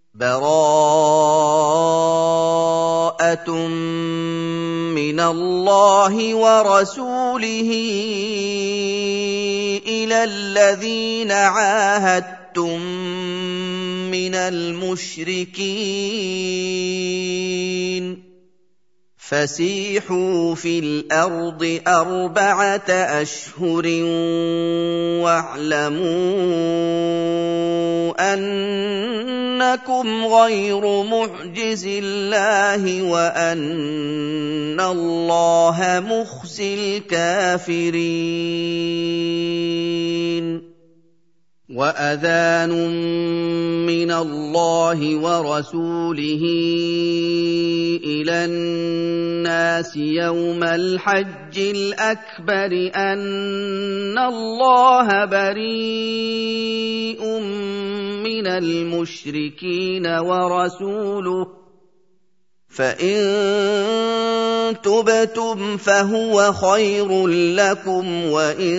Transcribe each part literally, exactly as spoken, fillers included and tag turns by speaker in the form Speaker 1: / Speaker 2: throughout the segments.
Speaker 1: بَرَاءَةٌ مِّنَ اللَّهِ وَرَسُولِهِ إِلَى الَّذِينَ عَاهَدتُّم مِّنَ الْمُشْرِكِينَ فَسِيحُوا فِي الْأَرْضِ أَرْبَعَةَ أَشْهُرٍ وَاعْلَمُوا أَنَّكُمْ غَيْرُ مُعْجِزِي اللَّهِ وَأَنَّ اللَّهَ مُخْزِي الْكَافِرِينَ وَأَذَانٌ مِّنَ اللَّهِ وَرَسُولِهِ إِلَى النَّاسِ يَوْمَ الْحَجِّ الْأَكْبَرِ أَنَّ اللَّهَ بَرِيءٌ مِّنَ الْمُشْرِكِينَ وَرَسُولُهُ فَإِن تُبْتُمْ فَهُوَ خَيْرٌ لَّكُمْ وَإِن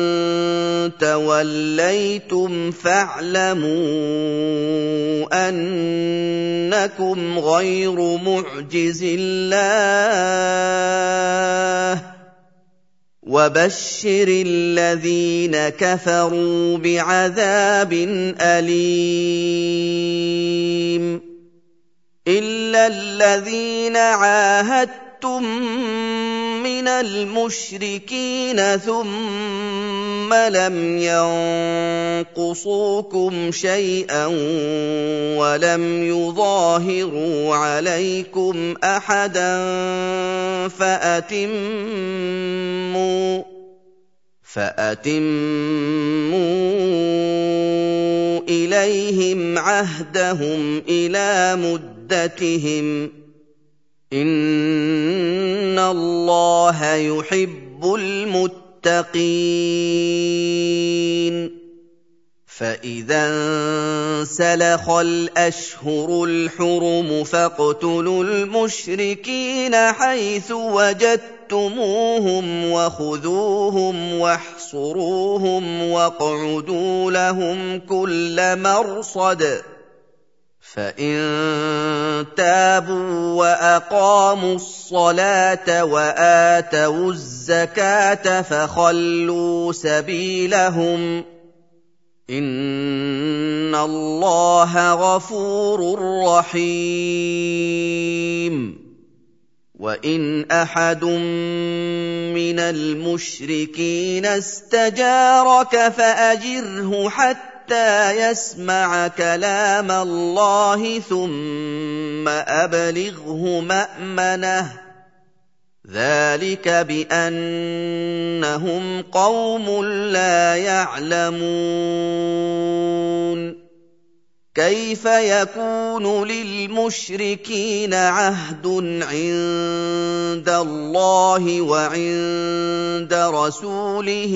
Speaker 1: تَوَلَّيْتُمْ فَاعْلَمُوا أَنَّكُمْ غَيْرُ مُعْجِزِي اللَّهِ ۗ وَبَشِّرِ الَّذِينَ كَفَرُوا بِعَذَابٍ أَلِيمٍ إِلَّا الَّذِينَ عَاهَدتُّم مِّنَ الْمُشْرِكِينَ ثُمَّ لَمْ يَنقُصُوكُمْ شَيْئًا وَلَمْ يُظَاهِرُوا عَلَيْكُمْ أَحَدًا فَأَتِمُّوا فَأَتِمُّوا إِلَيْهِمْ عَهْدَهُمْ إِلَىٰ مُدَّتِهِمْ ۚ إِنَّ اللَّهَ يُحِبُّ الْمُتَّقِينَ فَإِذَا انسَلَخَ الْأَشْهُرُ الْحُرُمُ فَاقْتُلُوا الْمُشْرِكِينَ حَيْثُ وَجَدتُّمُوهُمْ وَخُذُوهُمْ وَاحْصُرُوهُمْ وَاقْعُدُوا لَهُمْ كُلَّ مَرْصَدٍ فَإِن تَابُوا وَأَقَامُوا الصَّلَاةَ وَآتَوُا الزَّكَاةَ فَخَلُّوا سَبِيلَهُمْ ۚ إِنَّ اللَّهَ غَفُورٌ رَّحِيمٌ وَإِنْ أَحَدٌ مِّنَ الْمُشْرِكِينَ اسْتَجَارَكَ فَأَجِرْهُ حَتَّىٰ يَسْمَعَ كَلَامَ اللَّهِ ثُمَّ أَبْلِغْهُ مَأْمَنَهُ ۚ ذَٰلِكَ بِأَنَّهُمْ قَوْمٌ لَّا يَعْلَمُونَ كَيْفَ يَكُونُ لِلْمُشْرِكِينَ عَهْدٌ عِندَ اللَّهِ وَعِندَ رَسُولِهِ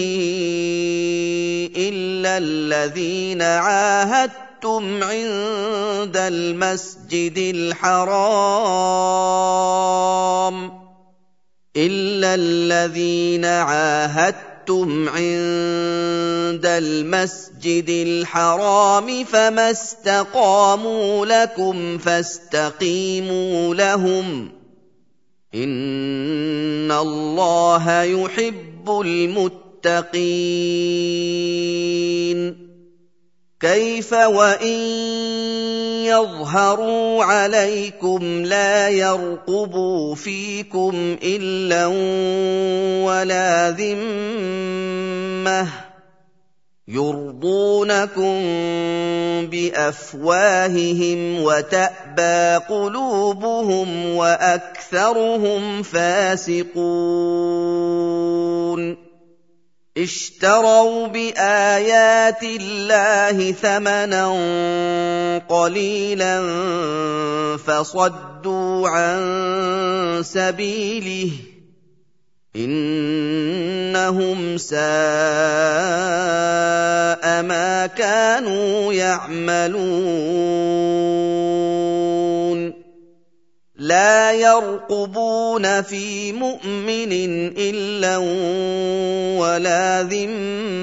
Speaker 1: إِلَّا الَّذِينَ عَاهَدتُّمْ عِندَ الْمَسْجِدِ الْحَرَامِ إِلَّا الَّذِينَ عَاهَدتُّمْ عِندَ الْمَسْجِدِ الْحَرَامِ فَمَا اسْتَقَامُوا لَكُمْ فَاسْتَقِيمُوا لَهُمْ ۚ إِنَّ اللَّهَ يُحِبُّ الْمُتَّقِينَ كَيْفَ وَإِن يَظْهَرُوا عَلَيْكُمْ لَا يَرْقُبُوا فِيكُمْ إِلًّا وَلَا ذِمَّةً يُرْضُونَكُم بِأَفْوَاهِهِمْ وَتَأْبَىٰ قُلُوبُهُمْ وَأَكْثَرُهُمْ فَاسِقُونَ اشْتَرَوْا بِآيَاتِ اللَّهِ ثَمَنًا قَلِيلًا فَصَدُّوا عَن سَبِيلِهِ ۚ إِنَّهُمْ سَاءَ مَا كَانُوا يَعْمَلُونَ لَا يَرْقُبُونَ فِي مُؤْمِنٍ إِلًّا وَلَا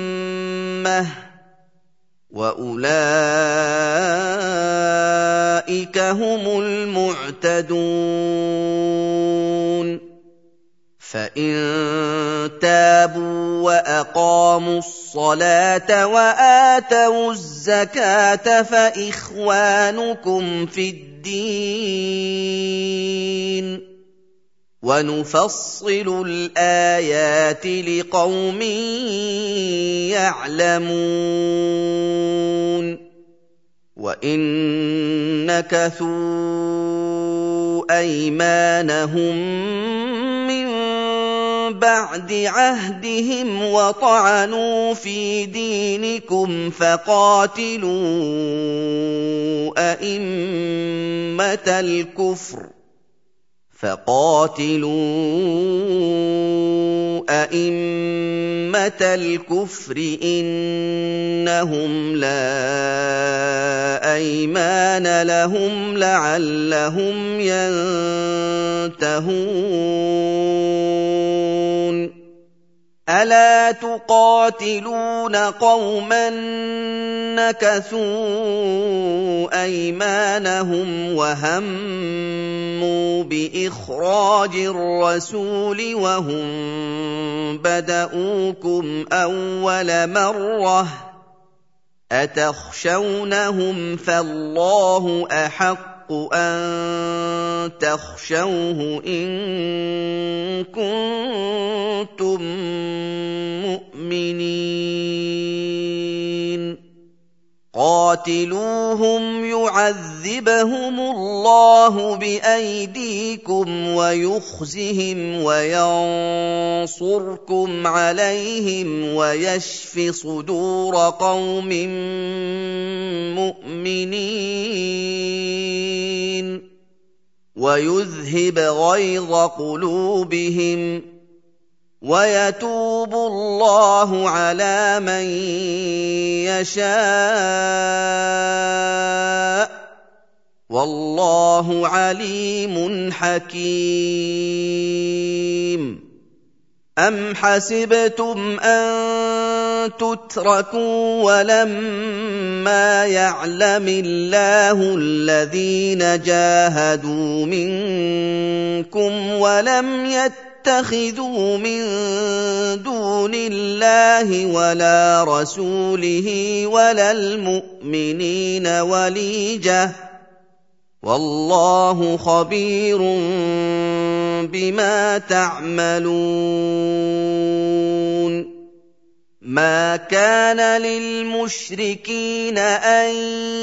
Speaker 1: ذِمَّةً ۚ وَأُولَٰئِكَ مهتدون فإن تابوا وأقاموا الصلاة وآتوا الزكاة فإخوانكم في الدين ونفصل الآيات لقوم يعلمون وإن نكثوا أيمانهم من بعد عهدهم وطعنوا في دينكم فقاتلوا أئمة الكفر فقاتلوا أئمة الكفر إنهم لا أيمان لهم لعلهم ينتهون ألا تقاتلون قوما نكثوا أيمانهم وهموا بإخراج الرسول وهم بدؤوكم أول مرة أتخشونهم فالله أحق أن تخشوه إن كنتم مؤمنين قاتلوهم يعذبهم الله بأيديكم ويخزهم وينصركم عليهم ويشف صدور قوم مؤمنين ويذهب غيظ قلوبهم ويتوب الله على من يشاء والله عليم حكيم أم حسبتم أن تتركوا ولما يعلم الله الذين جاهدوا منكم ولم يتخذوا من دون الله ولا رسوله ولا المؤمنين وليجة والله خبير بما تعملون ما كان للمشركين أن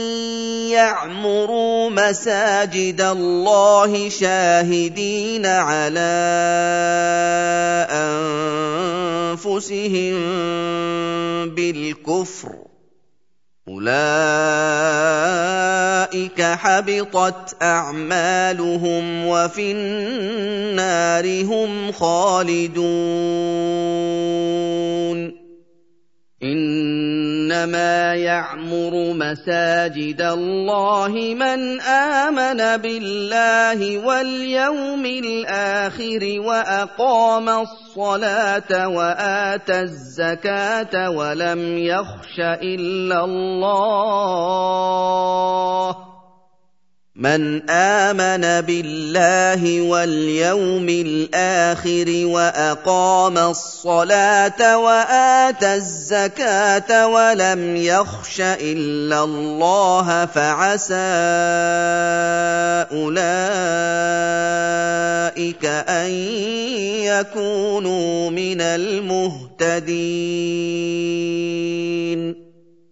Speaker 1: يعمروا مساجد الله شاهدين على أنفسهم بالكفر أولئك حبطت أعمالهم وفي النار هم خالدون إنما يعمر مساجد الله من آمن بالله واليوم الآخر وأقام الصلاة وآتى الزكاة ولم يخش إلا الله من آمن بالله واليوم الآخر وأقام الصلاة وآتى الزكاة ولم يخش إلا الله فعسى أولئك أن يكونوا من المهتدين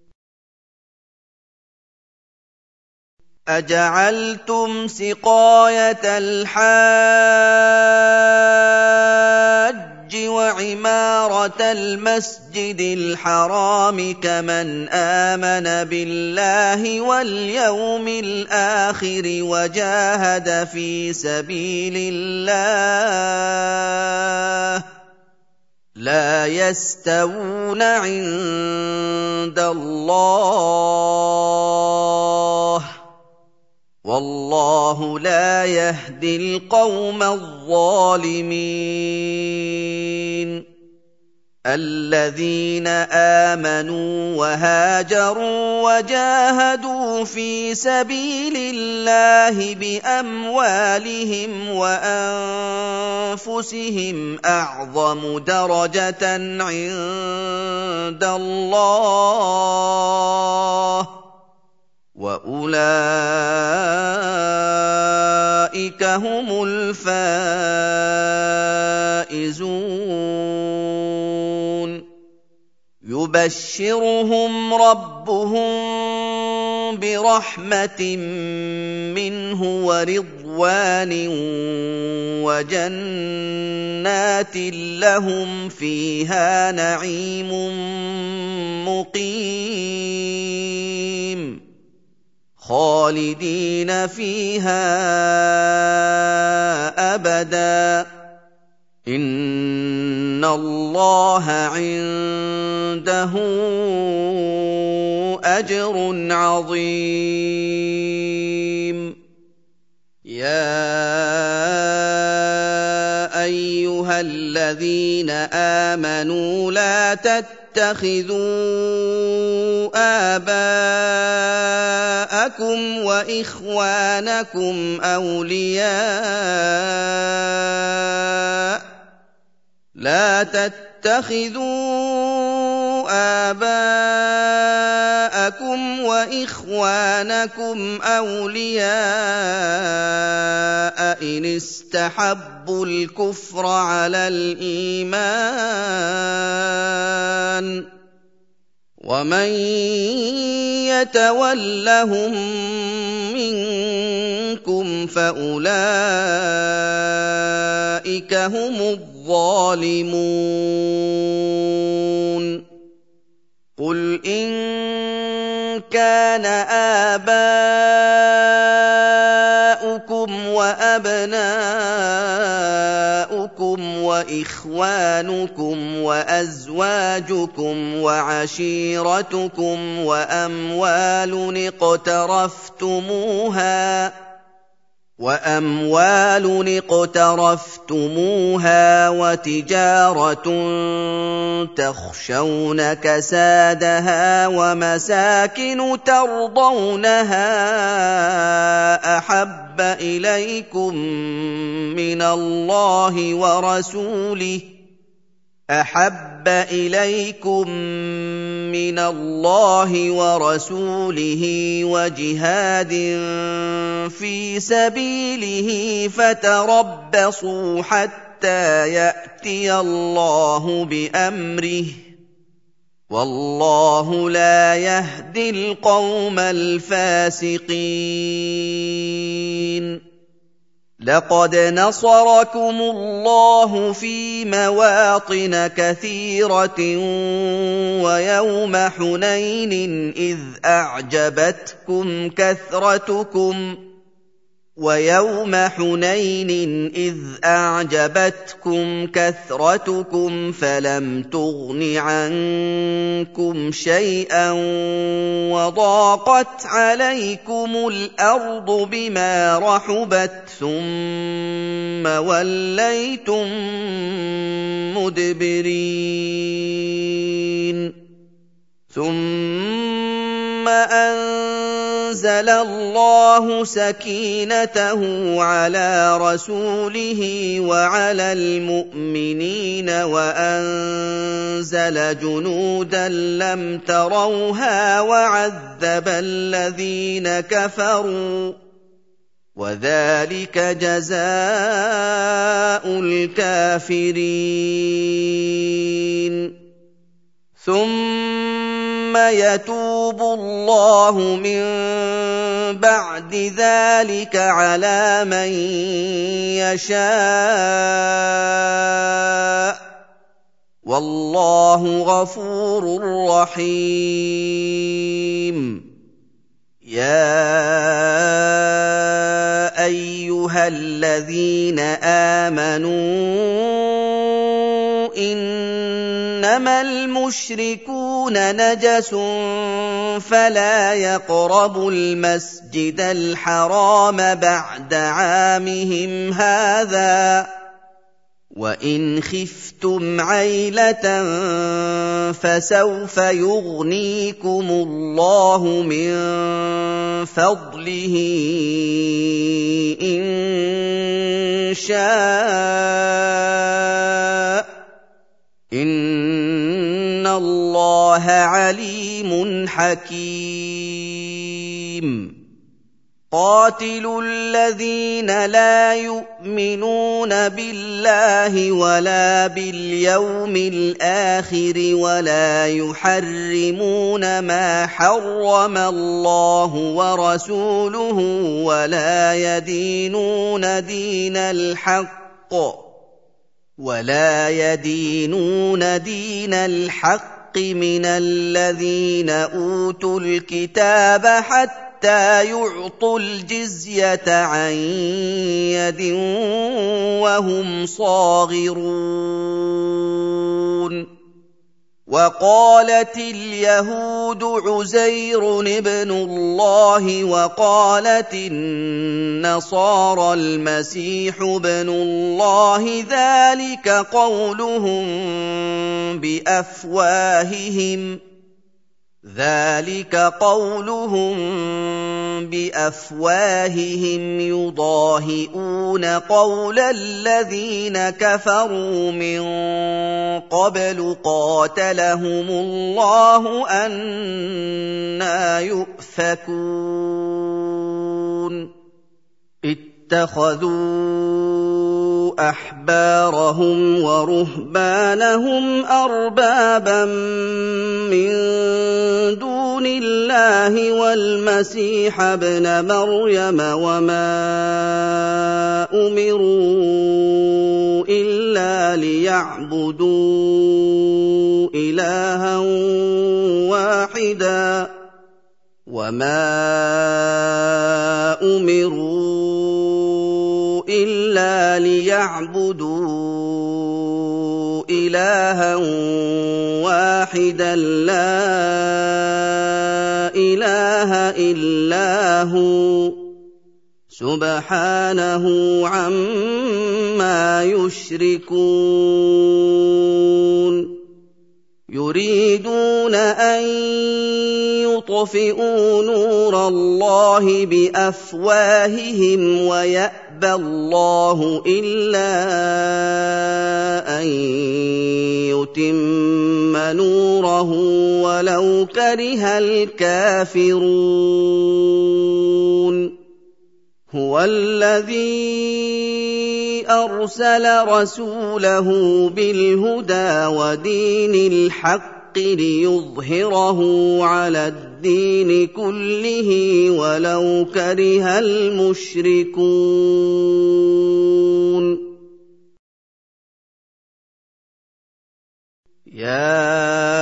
Speaker 1: أجعلتم سقاية الحاج وعمارة المسجد الحرام كمن آمن بالله واليوم الآخر وجاهد في سبيل الله لا يستوون عند الله والله لا يهدي القوم الظالمين الذين آمنوا وهاجروا وجاهدوا في سبيل الله بأموالهم وأنفسهم أعظم درجة عند الله وأولئك هم الفائزون يبشرهم ربهم برحمة منه ورضوان وجنات لهم فيها نعيم مقيم خالدين فيها أبدا إن الله عنده أجر عظيم يا أيها الذين آمنوا لا تتخذوا آباءكم وإخوانكم أولياء لا تتخذوا آباءكم وإخوانكم أولياء إن استحبوا الكفر على الإيمان ومن يتولهم منكم فأولئك هم الظالمون قل إن كان آباؤكم وأبناؤكم وإخوانكم وأزواجكم وعشيرتكم وأموال اقترفتموها وأموال اقترفتموها وتجارة تخشون كسادها ومساكن ترضونها أحب إليكم من الله ورسوله أحب إليكم من الله ورسوله وجهاد في سبيله فتربصوا حتى يأتي الله بأمره والله لا يهدي القوم الفاسقين لقد نصركم الله في مواطن كثيرة ويوم حنين إذ أعجبتكم كثرتكم ويوم حنين إذ أعجبتكم كثرتكم فلم تغن عنكم شيئا وضاقت عليكم الأرض بما رحبت ثم وليتم مدبرين ثم أنزل الله سكينته على رسوله وعلى المؤمنين وأنزل جنودا لم تروها وعذب الذين كفروا وذلك جزاء الكافرين ثم يتوب الله من بعد ذلك على من يشاء والله غفور رحيم يا أيها الذين آمنوا إنما المشركون نجس فلا يقربوا المسجد الحرام بعد عامهم هذا وَإِنْ خِفْتُمْ عَيْلَةً فَسَوْفَ يُغْنِيكُمُ اللَّهُ مِنْ فَضْلِهِ إِنْ شَاءَ ۚ إِنَّ اللَّهَ عَلِيمٌ حَكِيمٌ. قاتلوا الذين لا يؤمنون بالله ولا باليوم الآخر ولا يحرمون ما حرم الله ورسوله ولا يدينون دين الحق ولا يدينون دين الحق من الذين أوتوا الكتاب حتى حتى يعطوا الجزية عن يد وهم صاغرون. وقالت اليهود عزير ابن الله وقالت النصارى المسيح ابن الله، ذلك قولهم بأفواههم ذلك قولهم بأفواههم يضاهئون قول الذين كفروا من قبل قاتلهم الله أنى يؤفكون. اتخذوا أحبارهم ورهبانهم أربابا من دون الله والمسيح ابن مريم وما أمروا إلا ليعبدوا إلها واحدا وما أمروا إلا ليعبدوا إلها واحدا لا إله إلا هو سبحانه عما يشركون. يريدون أن يطفئوا نور الله بأفواههم ويأبى الله إلا أن يتم نوره ولو كره الكافرون. هو الذي أرسل رسوله بالهدى ودين الحق ليظهره على الدين كله ولو كره المشركون. يا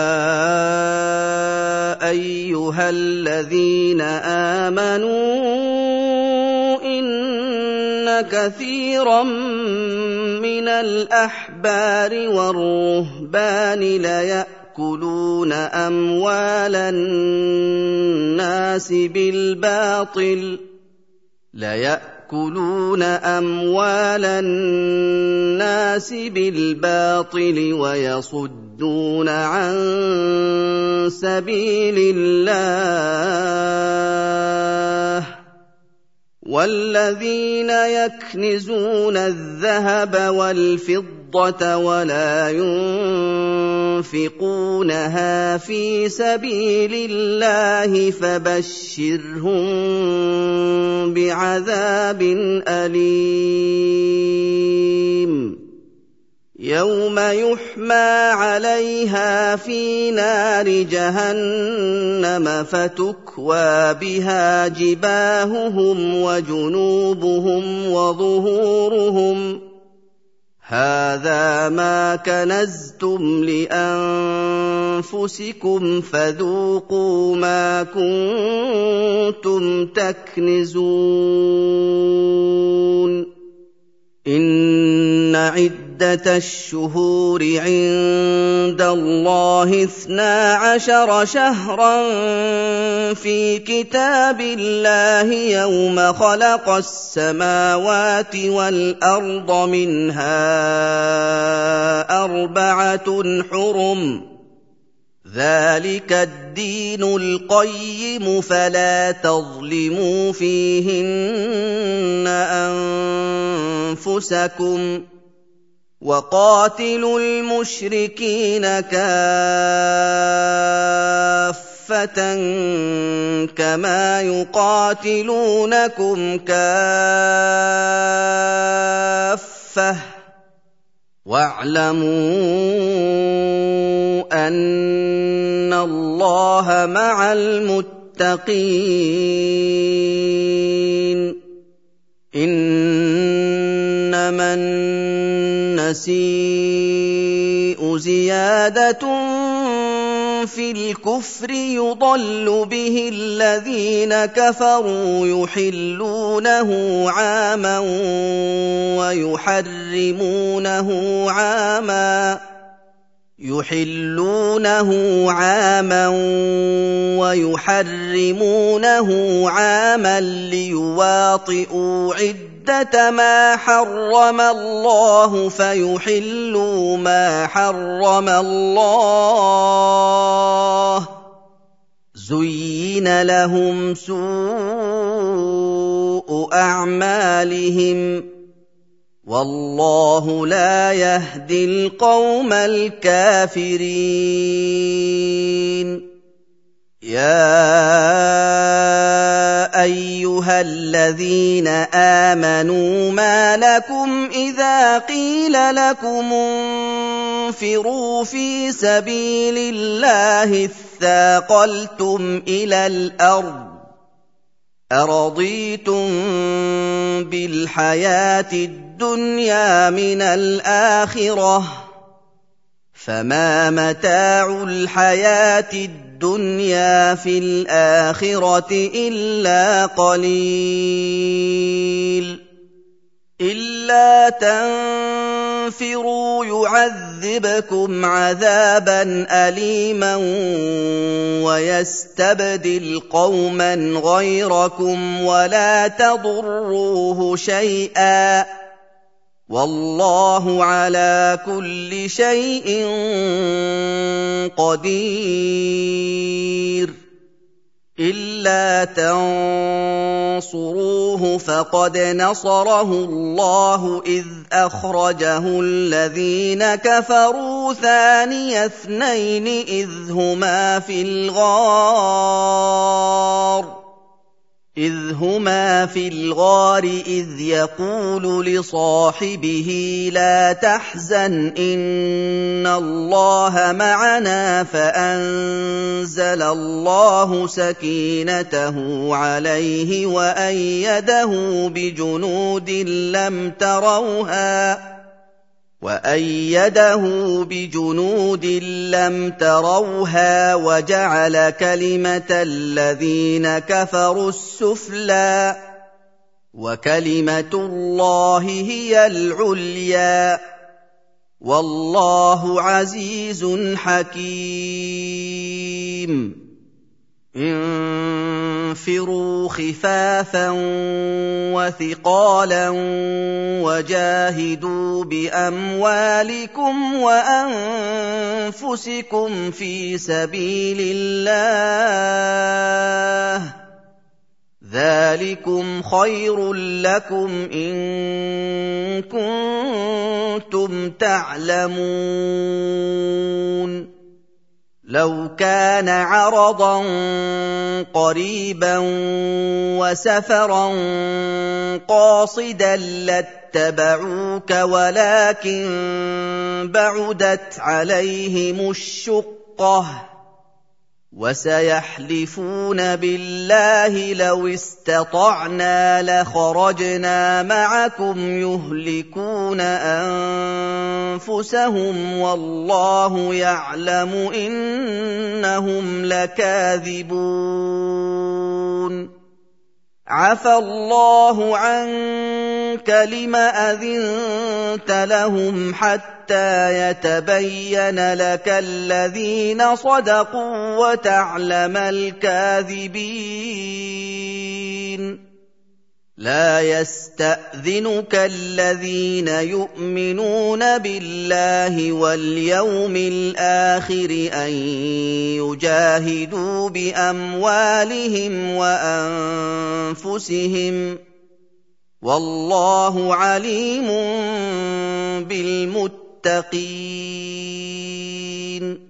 Speaker 1: أيها الذين آمنوا كثيرا من الأحبار والرهبان ليأكلون أموال الناس بالباطل ليأكلون أموال الناس بالباطل ويصدون عن سبيل الله. والذين يكنزون الذهب والفضة ولا ينفقونها في سبيل الله فبشرهم بعذاب أليم. يوم يحمى عليها في نار جهنم فتكوى بها جباههم وجنوبهم وظهورهم هذا ما كنزتم لأنفسكم فذوقوا ما كنتم تكنزون. إن عدة عدة الشهور عند الله اثنا عشر شهرا في كتاب الله يوم خلق السماوات والأرض منها أربعة حرم ذلك الدين القيم فلا تظلموا فيهن أنفسكم وقاتلوا المشركين كافة كما يقاتلونكم كافة واعلموا أن الله مع المتقين إنما النسيء زيادة في الكفر يضل به الذين كفروا يحلونه عاما ويحرمونه عاما يحلونه عاما ويحرمونه عاما ليواطئوا عدة ما حرم الله فيحلوا ما حرم الله زين لهم سوء أعمالهم والله لا يهدي القوم الكافرين يا أيها الذين آمنوا ما لكم إذا قيل لكم انفروا في سبيل الله اثاقلتم إلى الأرض أرضيتم بالحياة الدنيا من الآخرة فما متاع الحياة الدنيا في الآخرة إلا قليل إلا تنفروا يعذبكم عذابا أليما ويستبدل قوما غيركم ولا تضروه شيئا والله على كل شيء قدير إلا تنصروه فقد نصره الله إذ أخرجه الذين كفروا ثاني اثنين إذ هما في الغار إذ هما في الغار إذ يقول لصاحبه لا تحزن إن الله معنا فأنزل الله سكينته عليه وأيده بجنود لم تروها وأيده بجنود لم تروها وجعل كلمة الذين كفروا السفلى وكلمة الله هي العليا والله عزيز حكيم انفروا خفافا وثقالا وجاهدوا بأموالكم وأنفسكم في سبيل الله ذلكم خير لكم إن كنتم تعلمون لو كان عرضا قريبا وسفرا قاصدا لاتبعوك ولكن بعدت عليهم الشقة وسيحلفون بالله لو استطعنا لخرجنا معكم يهلكون أنفسهم والله يعلم إنهم لكاذبون عفى الله عنك لم أذنت لهم حتى يتبين لك الذين صدقوا وتعلم الكاذبين لا يستأذنك الذين يؤمنون بالله واليوم الآخر أن يجاهدوا بأموالهم وأنفسهم والله عليم بالمتقين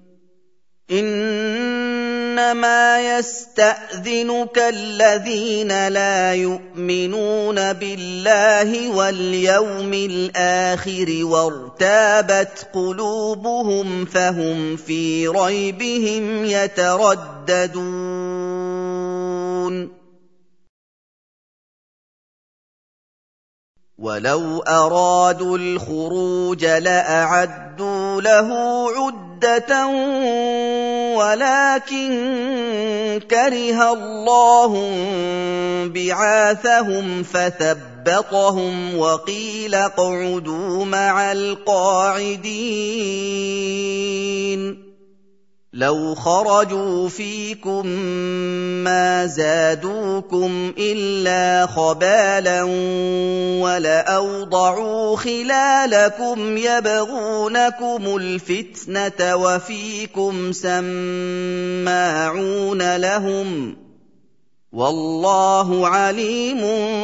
Speaker 1: إنما يستأذنك الذين لا يؤمنون بالله واليوم الآخر وارتابت قلوبهم فهم في ريبهم يترددون ولو أرادوا الخروج لأعدوا له عدة ولكن كره الله بعاثهم فثبطهم وقيل اقعدوا مع القاعدين لو خرجوا فيكم ما زادوكم إلا خبالا ولأوضعوا خلالكم يبغونكم الفتنة وفيكم سماعون لهم والله عليم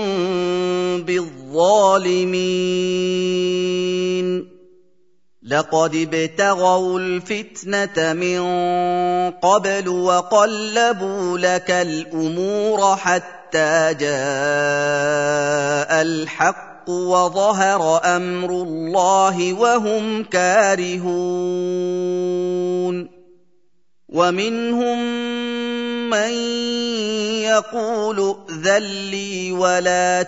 Speaker 1: بالظالمين لقد ابتغوا الفتنة من قبل وقلبوا لك الأمور حتى جاء الحق وظهر أمر الله وهم كارهون ومنهم من يقول ائذن لي ولا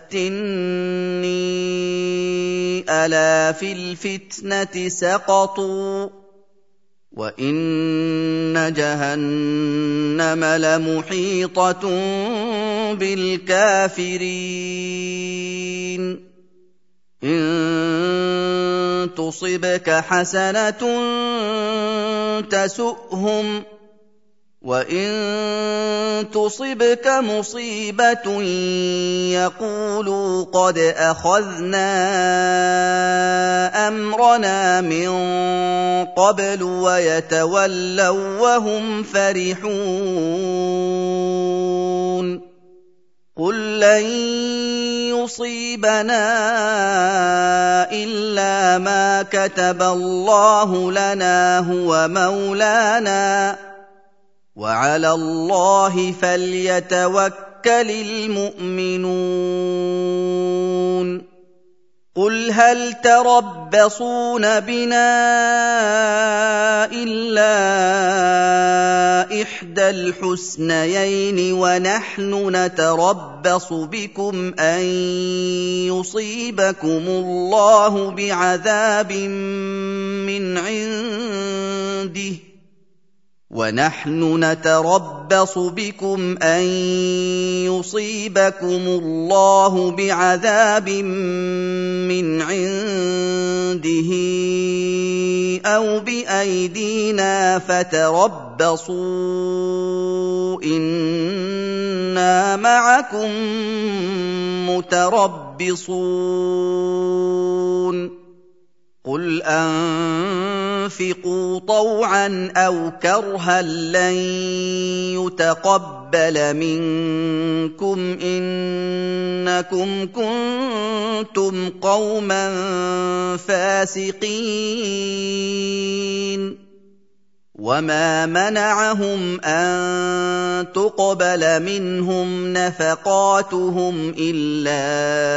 Speaker 1: تفتني ألا في الفتنة سقطوا وإن جهنم لمحيطة بالكافرين إن تصبك حسنة تسؤهم وإن تصبك مصيبة يقولوا قد أخذنا أمرنا من قبل ويتولوا وهم فرحون قل لن يصيبنا إلا ما كتب الله لنا هو مولانا وعلى الله فليتوكل المؤمنون قل هل تربصون بنا إلا إحدى الحسنيين ونحن نتربص بكم أن يصيبكم الله بعذاب من عنده ونحن نتربص بكم أن يصيبكم الله بعذاب من عنده أو بأيدينا فتربصوا إنا معكم متربصون قل أنفقوا طوعا أو كرها لن يتقبل منكم إنكم كنتم قوما فاسقين وما منعهم أن تقبل منهم نفقاتهم إلا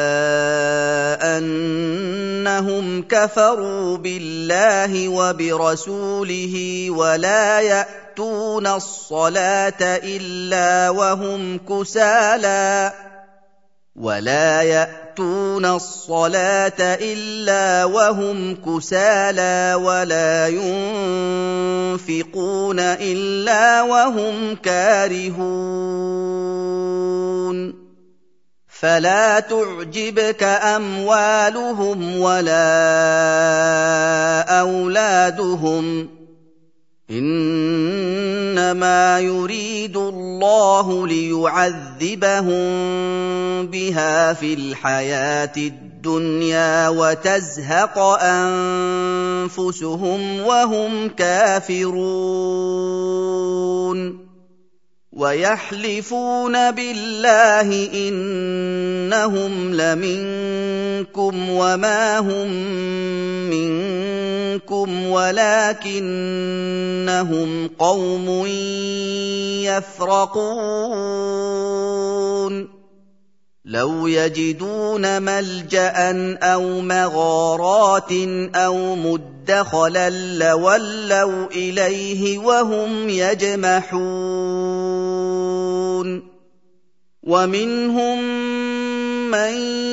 Speaker 1: أنهم كفروا بالله وبرسوله ولا يأتون الصلاة إلا وهم كسالى ولا يأتون الصلاة إلا وهم كسالى ولا ينفقون إلا وهم كارهون فلا تعجبك أموالهم ولا أولادهم، إنما يريد الله ليعذبهم بها في الحياة الدنيا وتزهق أنفسهم وهم كافرون. ويحلفون بالله إنهم لمنكم وما هم منكم ولكنهم قوم يفرقون. لو يجدون ملجأ أو مغارات أو مدخلا لولوا إليه وهم يجمحون. ومنهم من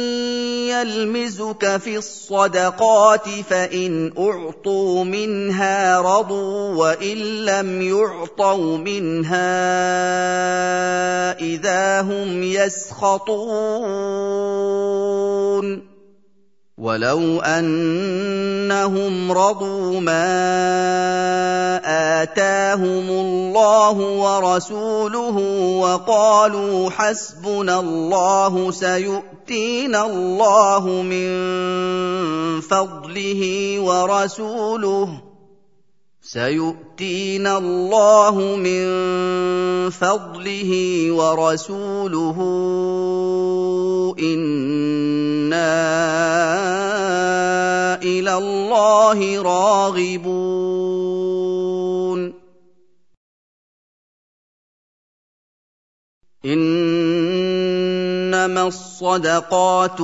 Speaker 1: يلمزك في الصدقات فإن أعطوا منها رضوا وإن لم يعطوا منها إذا هم يسخطون. ولو أنهم رضوا ما آتاهم الله ورسوله وقالوا حسبنا الله سيؤتينا الله من فضله ورسوله سيؤتينا الله من فضله ورسوله إنا إلى الله راغبون. إنما الصدقات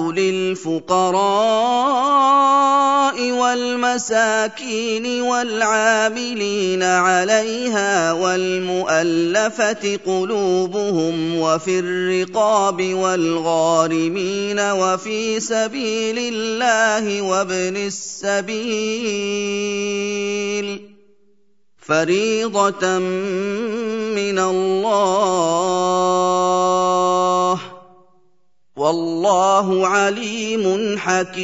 Speaker 1: للفقراء والمساكين والعاملين عليها والمؤلفة قلوبهم وفي الرقاب والغارمين وفي سبيل الله وابن السبيل فريضة من الله والله عليم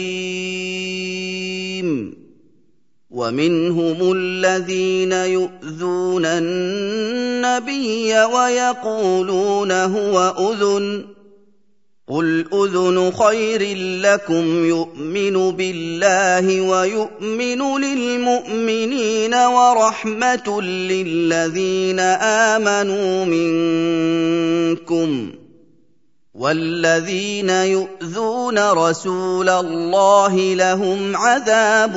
Speaker 1: حكيم. ومنهم الذين يؤذون النبي ويقولون هو أذن قل أذن خير لكم يؤمن بالله ويؤمن للمؤمنين ورحمة للذين آمنوا منكم والذين يؤذون رسول الله لهم عذاب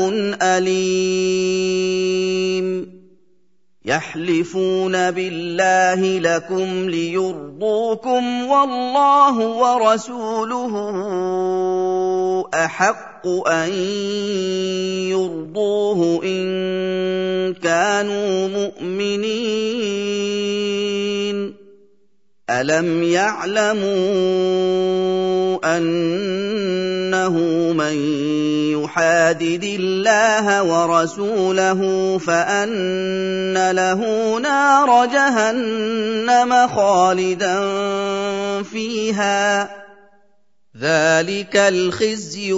Speaker 1: أليم. يحلفون بالله لكم ليرضوكم والله ورسوله أحق أن يرضوه إن كانوا مؤمنين. ألم يعلموا أنه من يحادد الله ورسوله فأن له نار جهنم خالدا فيها ذلك الخزي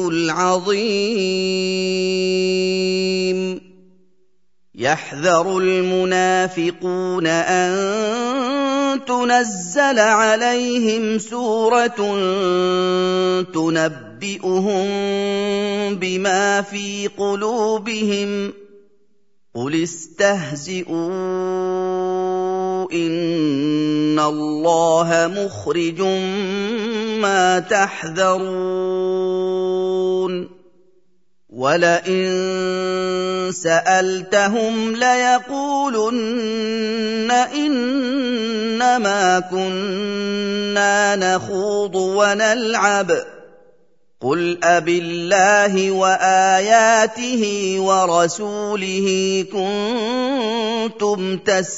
Speaker 1: العظيم. يحذر المنافقون أن تنزل عليهم سورة تنبئهم بما في قلوبهم قل استهزئوا إن الله مخرج ما تحذرون. ولئن سألتهم ليقولن إنما كنا نخوض ونلعب قل أبالله وآياته ورسوله كنتم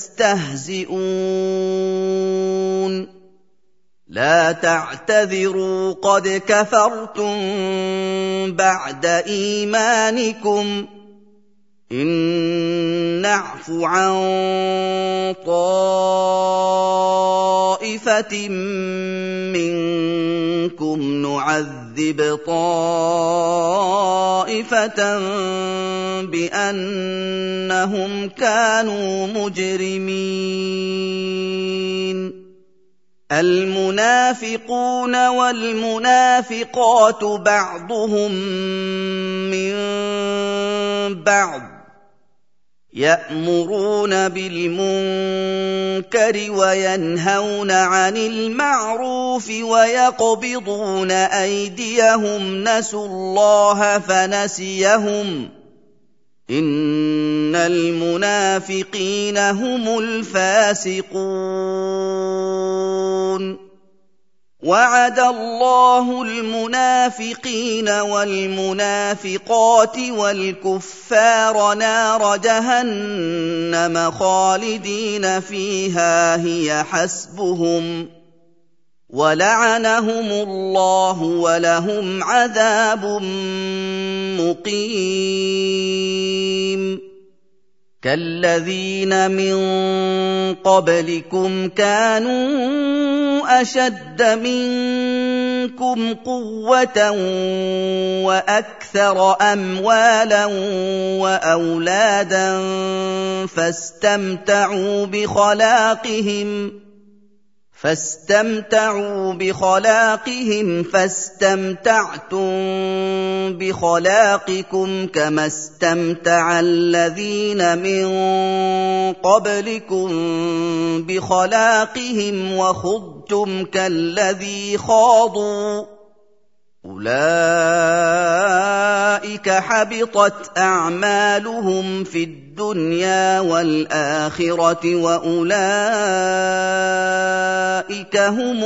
Speaker 1: تستهزئون. لا تعتذروا قد كفرتم بعد إيمانكم إن نعف عن طائفة مِنكُمْ نُعَذِّبْ طَائِفَةً بِأَنَّهُمْ كَانُوا مُجْرِمِينَ الْمُنَافِقُونَ وَالْمُنَافِقَاتُ بَعْضُهُم مِّن بَعْضٍ يَأْمُرُونَ بِالْمُنكَرِ وَيَنْهَوْنَ عَنِ الْمَعْرُوفِ وَيَقْبِضُونَ أَيْدِيَهُمْ نَسُوا اللَّهَ فَنَسِيَهُمْ ۗ إِنَّ الْمُنَافِقِينَ هُمُ الْفَاسِقُونَ وَعَدَ اللَّهُ الْمُنَافِقِينَ وَالْمُنَافِقَاتِ وَالْكُفَّارَ نَارَ جَهَنَّمَ خَالِدِينَ فِيهَا هِيَ حَسْبُهُمْ وَلَعَنَهُمُ اللَّهُ وَلَهُمْ عَذَابٌ مُّقِيمٌ كَالَّذِينَ مِن قَبْلِكُمْ كَانُوا أَشَدَّ مِنكُمْ قُوَّةً وَأَكْثَرَ أَمْوَالًا وَأَوْلَادًا فَاسْتَمْتَعُوا بِخَلَاقِهِمْ فاستمتعوا بخلاقهم فاستمتعتم بخلاقكم كما استمتع الذين من قبلكم بخلاقهم وخضتم كالذي خاضوا أولئك حبطت أعمالهم في الدنيا والآخرة وأولئك هم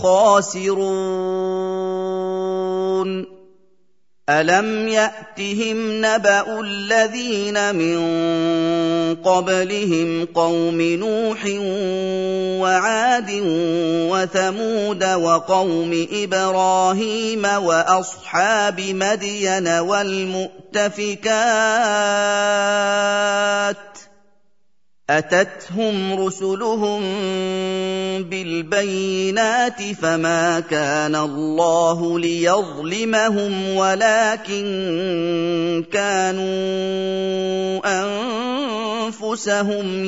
Speaker 1: الخاسرون ألم يأتهم نبأ الذين من قبلهم قوم نوح وعاد وثمود وقوم إبراهيم وأصحاب مدين والمؤتفكات أتتهم رسلهم بالبينات فما كان الله ليظلمهم ولكن كانوا أنفسهم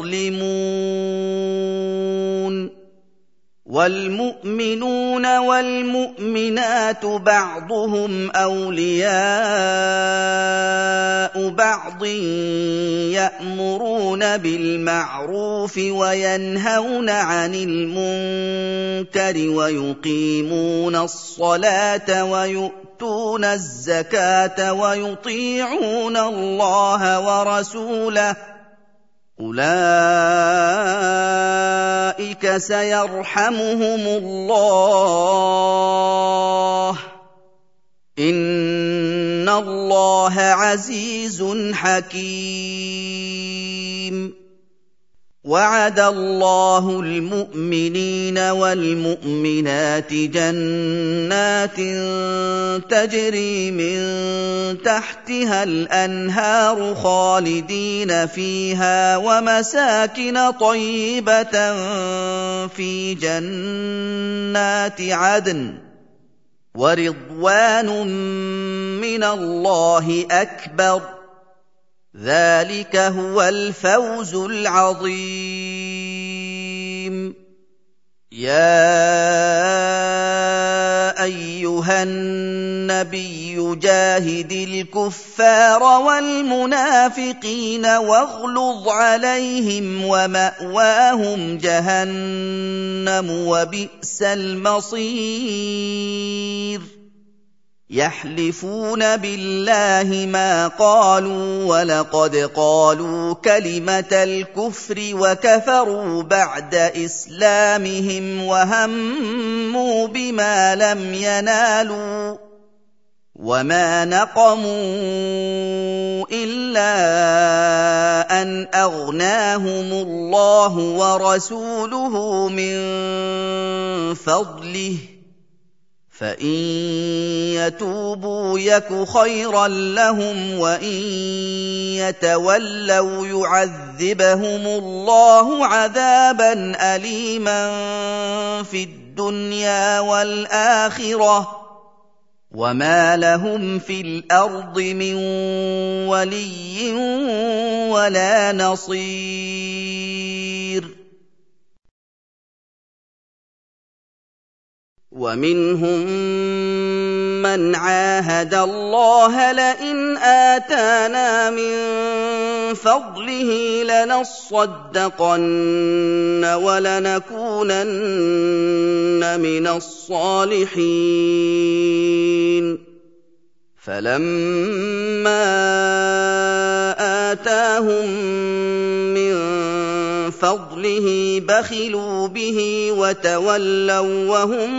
Speaker 1: يظلمون والمؤمنون والمؤمنات بعضهم أولياء بعض يأمرون بالمعروف وينهون عن المنكر ويقيمون الصلاة ويؤتون الزكاة ويطيعون الله ورسوله أولئك سيرحمهم الله إن الله عزيز حكيم وعد الله المؤمنين والمؤمنات جنات تجري من تحتها الأنهار خالدين فيها ومساكن طيبة في جنات عدن ورضوان من الله أكبر ذلك هو الفوز العظيم يا أيها النبي جاهد الكفار والمنافقين واغلظ عليهم ومأواهم جهنم وبئس المصير يحلفون بالله ما قالوا ولقد قالوا كلمة الكفر وكفروا بعد إسلامهم وهموا بما لم ينالوا وما نقموا إلا أن أغناهم الله ورسوله من فضله فإن يتوبوا يك خيرا لهم وإن يتولوا يعذبهم الله عذابا أليما في الدنيا الدُّنْيَا وَالْآخِرَةِ وَمَا لَهُمْ فِي الْأَرْضِ مِن وَلِيٍّ وَلَا نَصِيرٍ وَمِنْهُم مَّنْ عَاهَدَ اللَّهَ لَئِنْ آتَانَا مِن فَضْلِهِ لَنَصَّدَّقَنَّ وَلَنَكُونَنَّ مِنَ الصَّالِحِينَ فَلَمَّا آتَاهُم مِّن فَضْلِهِ بَخِلُوا بِهِ وَتَوَلَّوا وَّهُم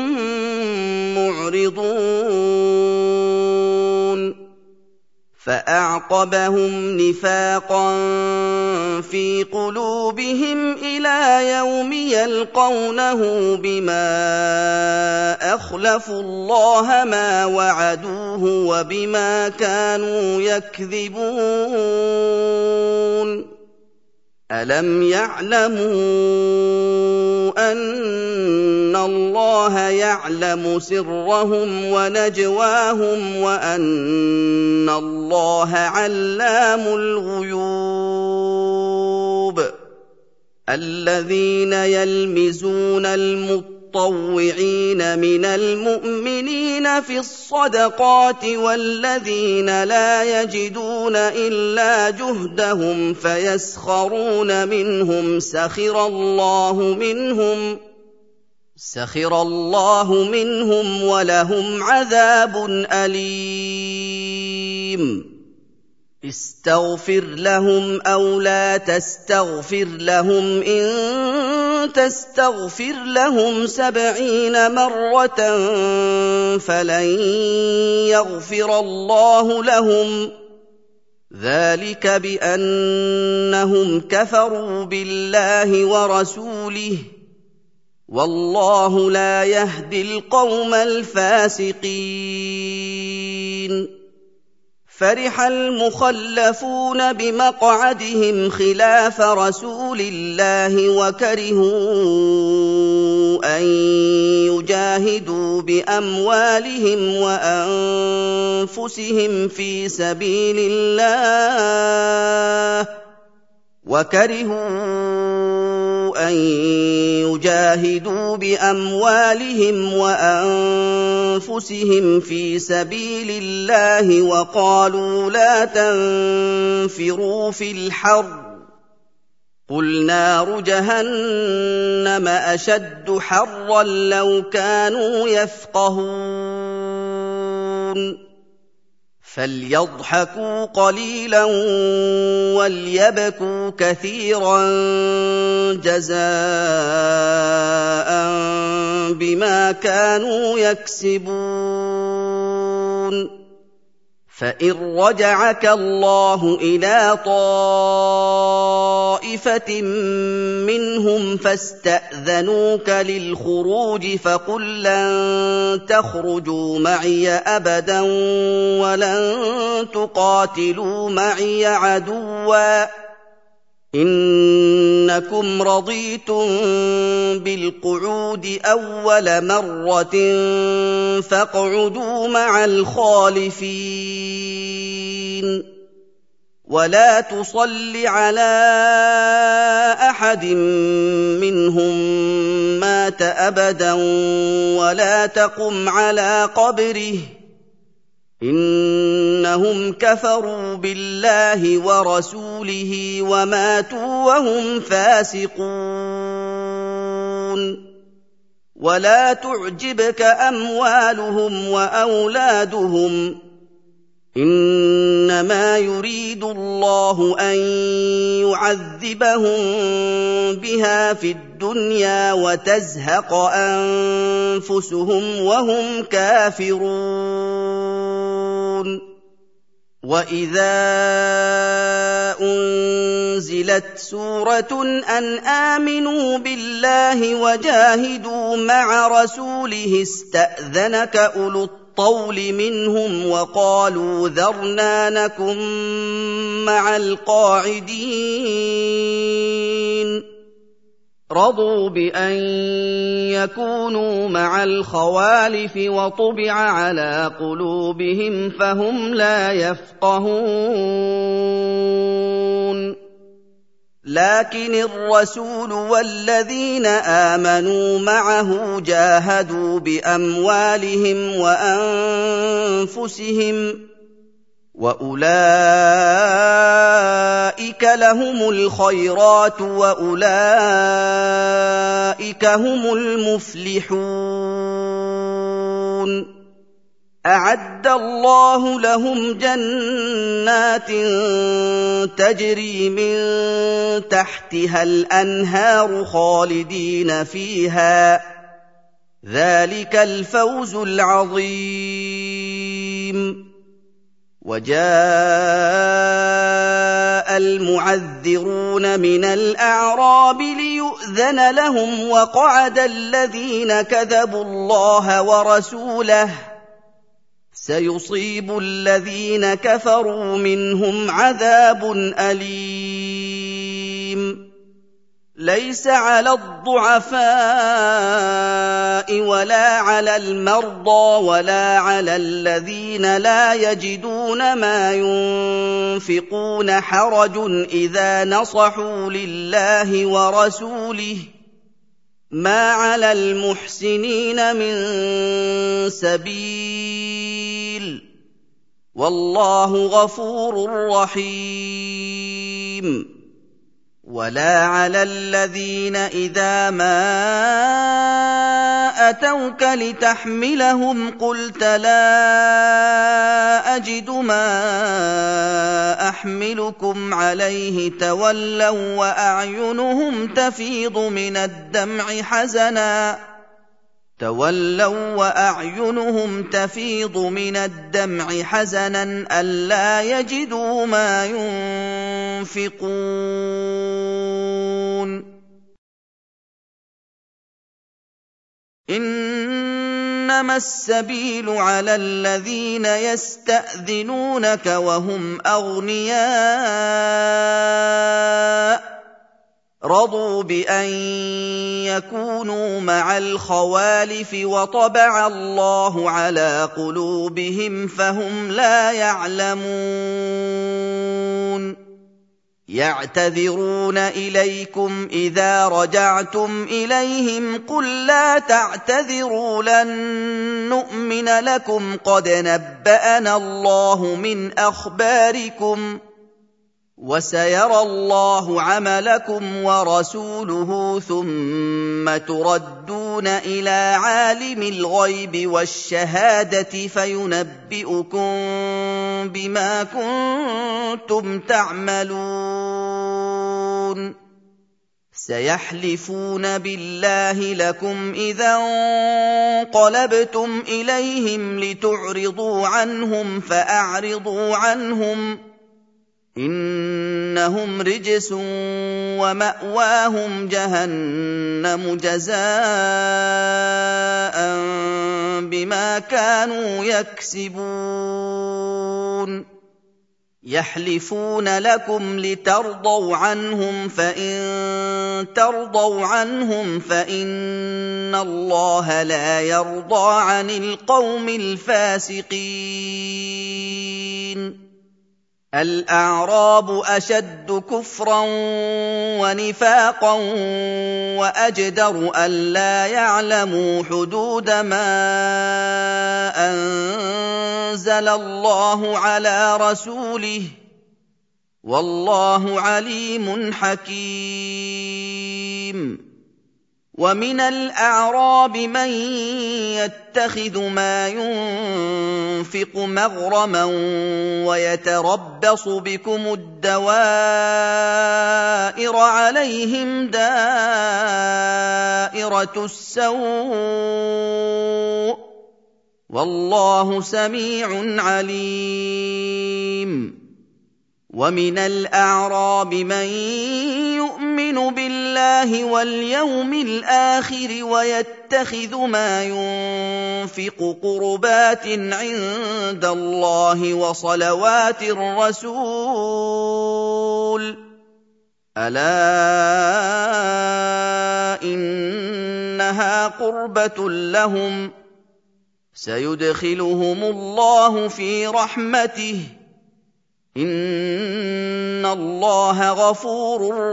Speaker 1: مُّعْرِضُونَ فَأَعْقَبَهُمْ نِفَاقًا فِي قُلُوبِهِمْ إِلَىٰ يَوْمِ يَلْقَوْنَهُ بِمَا أَخْلَفُوا اللَّهَ مَا وَعَدُوهُ وَبِمَا كَانُوا يَكْذِبُونَ أَلَمْ يَعْلَمُوا أَنَّ اللَّهَ يَعْلَمُ سِرَّهُمْ وَنَجْوَاهُمْ وَأَنَّ اللَّهَ عَلَّامُ الْغُيُوبِ الَّذِينَ يَلْمِزُونَ الْمُطَّوِّعِينَ مِنَ الْمُؤْمِنِينَ فِي الصَّدَقَاتِ وَالَّذِينَ لَا يَجِدُونَ إِلَّا جُهْدَهُمْ فَيَسْخَرُونَ مِنْهُمْ سَخِرَ اللَّهُ مِنْهُمْ سَخِرَ اللَّهُ مِنْهُمْ وَلَهُمْ عَذَابٌ أَلِيمٌ اسْتَغْفِرْ لَهُمْ أَوْ لَا تَسْتَغْفِرْ لَهُمْ إِن تَسْتَغْفِرْ لَهُمْ سَبْعِينَ مَرَّةً فَلَن يَغْفِرَ اللَّهُ لَهُمْ ذَلِكَ بِأَنَّهُمْ كَفَرُوا بِاللَّهِ وَرَسُولِهِ وَاللَّهُ لَا يَهْدِي الْقَوْمَ الْفَاسِقِينَ فَرِحَ الْمُخَلَّفُونَ بِمَقْعَدِهِمْ خِلَافَ رَسُولِ اللَّهِ وَكَرِهُوا أَن يُجَاهِدُوا بِأَمْوَالِهِمْ وَأَنفُسِهِمْ فِي سَبِيلِ اللَّهِ وَكَرِهُوا أَن يُجَاهِدُوا بِأَمْوَالِهِمْ وَأَنفُسِهِمْ فِي سَبِيلِ اللَّهِ وَقَالُوا لَا تَنفِرُوا فِي الْحَرِّ قُلْ نَارُ جَهَنَّمَ أَشَدُّ حَرًّا لَّوْ كَانُوا يَفْقَهُونَ فَلْيَضْحَكُوا قَلِيلًا وَلْيَبْكُوا كَثِيرًا جَزَاءً بِمَا كَانُوا يَكْسِبُونَ فَإِن رَّجَعَكَ اللَّهُ إِلَىٰ طَائِفَةٍ مِّنْهُمْ فَاسْتَأْذَنُوكَ لِلْخُرُوجِ فَقُل لَّن تَخْرُجُوا مَعِيَ أَبَدًا وَلَن تُقَاتِلُوا مَعِيَ عَدُوًّا إِنَّكُمْ رَضِيتُم بِالْقُعُودِ أَوَّلَ مَرَّةٍ فَاقْعُدُوا مَعَ الْخَالِفِينَ وَلَا تُصَلِّ عَلَىٰ أَحَدٍ مِّنْهُم مَّاتَ أَبَدًا وَلَا تَقُمْ عَلَىٰ قَبْرِهِ إِنَّهُمْ كَفَرُوا بِاللَّهِ وَرَسُولِهِ وَمَاتُوا وَهُمْ فَاسِقُونَ وَلَا تُعْجِبْكَ أَمْوَالُهُمْ وَأَوْلَادُهُمْ إِنَّمَا يُرِيدُ اللَّهُ أَن يُعَذِّبَهُم بِهَا فِي الدُّنْيَا وَتَزْهَقَ أَنفُسُهُمْ وَهُمْ كَافِرُونَ وَإِذَا أُنزِلَتْ سُورَةٌ أَنْ آمِنُوا بِاللَّهِ وَجَاهِدُوا مَعَ رَسُولِهِ اسْتَأْذَنَكَ أُولُو الطَّوْلِ مِنْهُمْ وَقَالُوا ذَرْنَا نَكُن مَّعَ الْقَاعِدِينَ رضوا بأن يكونوا مع الخوالف وطبع على قلوبهم فهم لا يفقهون لكن الرسول والذين آمنوا معه جاهدوا بأموالهم وأنفسهم وأولئك لهم الخيرات وأولئك هم المفلحون أعد الله لهم جنات تجري من تحتها الأنهار خالدين فيها ذلك الفوز العظيم وجاء المعذرون من الأعراب ليؤذن لهم وقعد الذين كذبوا الله ورسوله سيصيب الذين كفروا منهم عذاب أليم ليس على الضعفاء ولا على المرضى ولا على الذين لا يجدون ما ينفقون حرج إذا نصحوا لله ورسوله ما على المحسنين من سبيل والله غفور رحيم ولا على الذين إذا ما أتوك لتحملهم قلت لا أجد ما أحملكم عليه تولوا وأعينهم تفيض من الدمع حزنا تولوا وأعينهم تفيض من الدمع حزنا ألا يجدوا ما ينفقون إنما السبيل على الذين يستأذنونك وهم أغنياء رضوا بأن يكونوا مع الخوالف وطبع الله على قلوبهم فهم لا يعلمون يعتذرون إليكم إذا رجعتم إليهم قل لا تعتذروا لن نؤمن لكم قد نبأنا الله من أخباركم وسيرى الله عملكم ورسوله ثم تردون إلى عالم الغيب والشهادة فينبئكم بما كنتم تعملون سيحلفون بالله لكم إذا انقلبتم إليهم لتعرضوا عنهم فأعرضوا عنهم إنهم رجس ومأواهم جهنم جزاء بما كانوا يكسبون يحلفون لكم لترضوا عنهم فإن ترضوا عنهم فإن الله لا يرضى عن القوم الفاسقين الأعراب أشد كفرا ونفاقا وأجدر ألا يعلموا حدود ما أنزل الله على رسوله والله عليم حكيم ومن الأعراب من يتخذ ما ينفق مغرما ويتربص بكم الدوائر عليهم دائرة السوء والله سميع عليم ومن الأعراب من يؤمن بالله واليوم الآخر ويتخذ ما ينفق قربات عند الله وصلوات الرسول ألا إنها قربة لهم سيدخلهم الله في رحمته إن الله غفور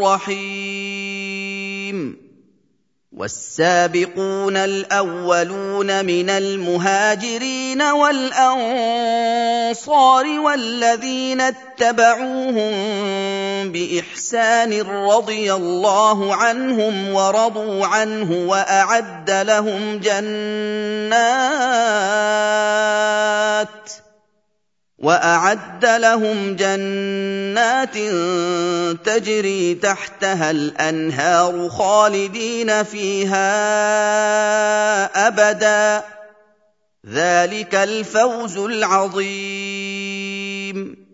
Speaker 1: رحيم والسابقون الأولون من المهاجرين والأنصار والذين اتبعوهم بإحسان رضي الله عنهم ورضوا عنه وأعد لهم جنات وأعد لهم جنات تجري تحتها الأنهار خالدين فيها أبدا ذلك الفوز العظيم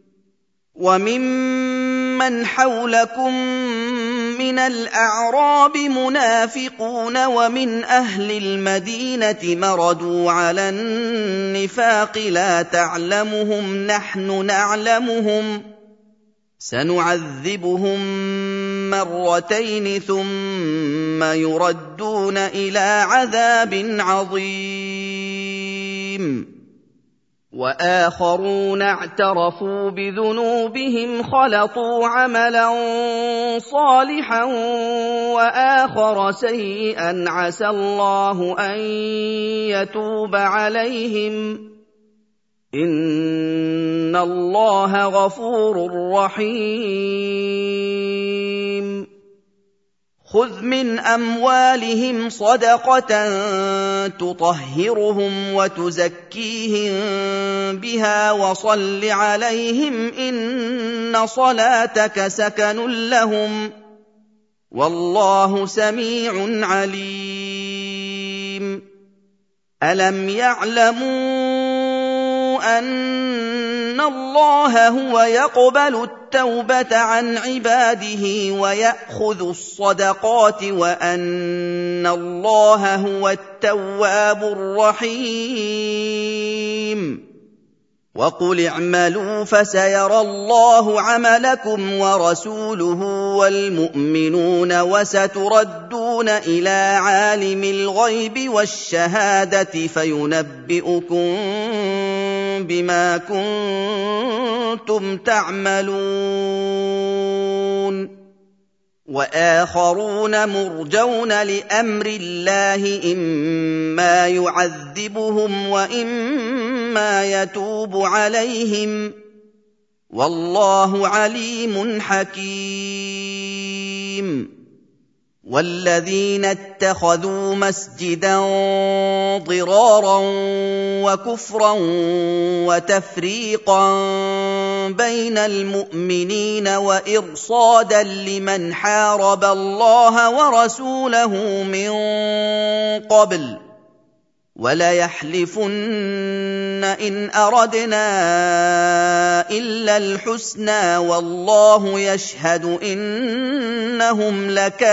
Speaker 1: وممن حولكم من الأعراب منافقون ومن أهل المدينة مردوا على النفاق لا تعلمهم نحن نعلمهم سنعذبهم مرتين ثم يردون إلى عذاب عظيم وآخرون اعترفوا بذنوبهم خلطوا عملا صالحا وآخر سيئا عسى الله أن يتوب عليهم إن الله غفور رحيم خذ من أموالهم صدقة تطهرهم وتزكيهم بها وصل عليهم إن صلاتك سكن لهم والله سميع عليم ألم يعلموا أن الله هو يقبل التوبة عن عباده ويأخذ الصدقات وأن الله هو التواب الرحيم وقل اعملوا فسيرى الله عملكم ورسوله والمؤمنون وستردون إلى عالم الغيب والشهادة فينبئكم بما كنتم تعملون وآخرون مرجون لأمر الله إما يعذبهم وإما يتوب عليهم والله عليم حكيم والذين اتخذوا مسجدا ضرارا وكفرا وتفريقا بين المؤمنين وإرصادا لمن حارب الله ورسوله من قبل وليحلفن إن أردنا إلا الحسنى والله يشهد إنهم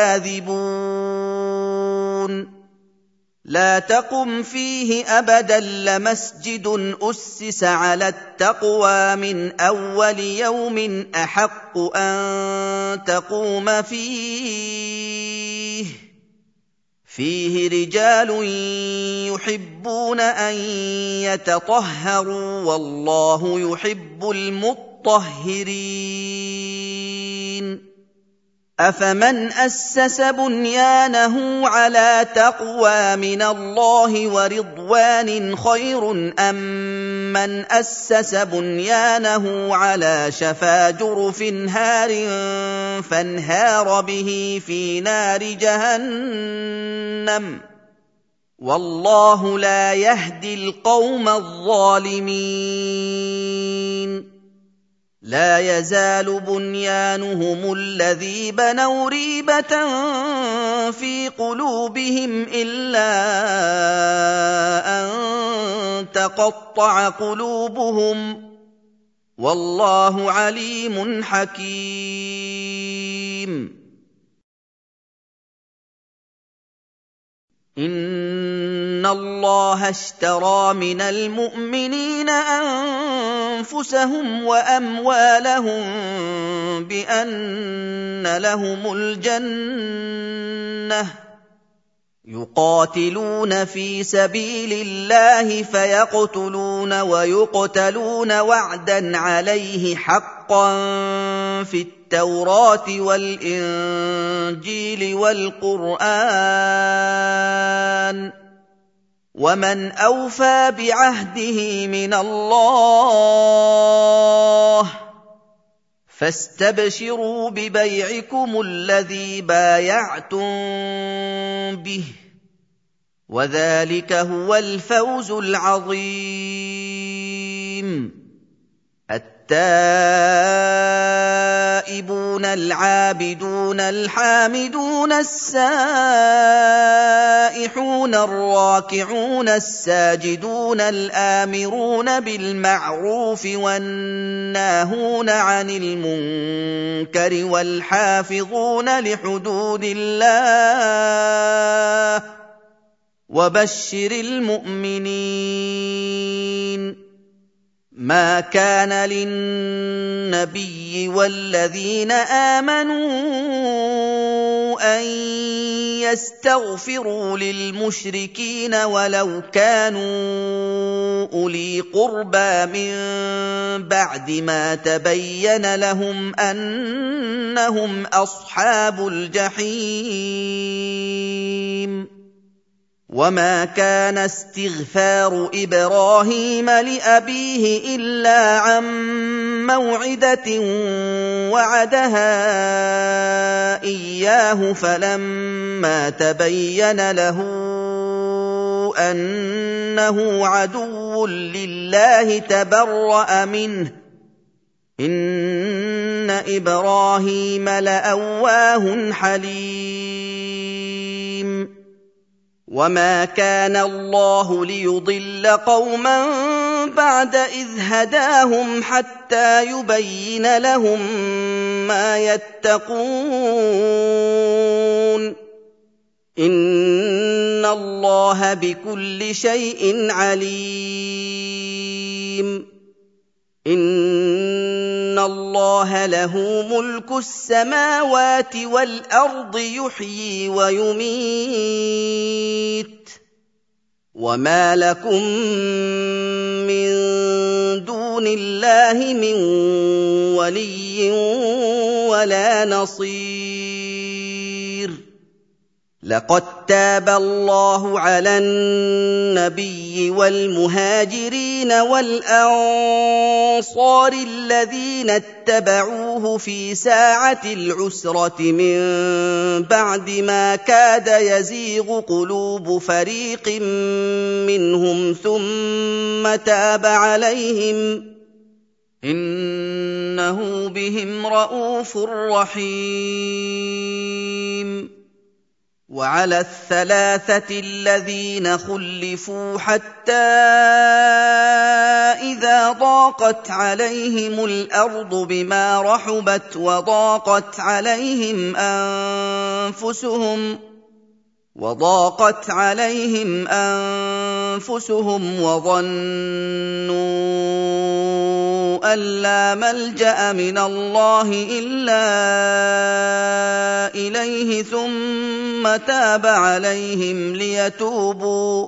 Speaker 1: لكاذبون لا تقم فيه أبدا لمسجد أسس على التقوى من أول يوم أحق أن تقوم فيه فيه رجال يحبون أن يتطهروا والله يحب المطهرين أفمن أسس بنيانه على تقوى من الله ورضوان خير أم من أسس بنيانه على شفا جرف هار فانهار به في نار جهنم والله لا يهدي القوم الظالمين لا يزال بنيانهم الذي بنوا ريبة في قلوبهم إلا أن تقطع قلوبهم والله عليم حكيم إِنَّ اللَّهَ اشْتَرَىٰ مِنَ الْمُؤْمِنِينَ أَنفُسَهُمْ وَأَمْوَالَهُم بِأَنَّ لَهُمُ الْجَنَّةَ يُقَاتِلُونَ فِي سَبِيلِ اللَّهِ فَيَقْتُلُونَ وَيُقْتَلُونَ وَعْدًا عَلَيْهِ حَقًّا فِي التَّوْرَاةِ وَالْإِنجِيلِ وَالْقُرْآنِ ۚ وَمَنْ أَوْفَىٰ بِعَهْدِهِ مِنَ اللَّهِ ۚ فَاسْتَبْشِرُوا بِبَيْعِكُمُ الَّذِي بَايَعْتُم بِهِ ۚ وَذَٰلِكَ هُوَ الْفَوْزُ الْعَظِيمُ. التائبون العابدون الحامدون السائحون الراكعون الساجدون الآمرون بالمعروف والناهون عن المنكر والحافظون لحدود الله وبشر المؤمنين. ما كان للنبي والذين آمنوا أن يستغفروا للمشركين ولو كانوا أولي قربى من بعد ما تبين لهم أنهم أصحاب الجحيم. وما كان استغفار إبراهيم لأبيه إلا عن موعدة وعدها إياه فلما تبين له أنه عدو لله تبرأ منه إن إبراهيم لأواه حليم. وما كان الله ليضل قوما بعد إذ هداهم حتى يبين لهم ما يتقون إن الله بكل شيء عليم. إن الله له ملك السماوات والأرض يحيي ويميت وما لكم من دون الله من ولي ولا نصير. لقد تاب الله على النبي والمهاجرين والأنصار الذين اتبعوه في ساعة العسرة من بعد ما كاد يزيغ قلوب فريق منهم ثم تاب عليهم إنه بهم رءوف رحيم. وعلى الثلاثة الذين خلفوا حتى إذا ضاقت عليهم الأرض بما رحبت وضاقت عليهم أنفسهم وضاقت عليهم أنفسهم وظنوا أن لا ملجأ من الله إلا إليه ثم تاب عليهم ليتوبوا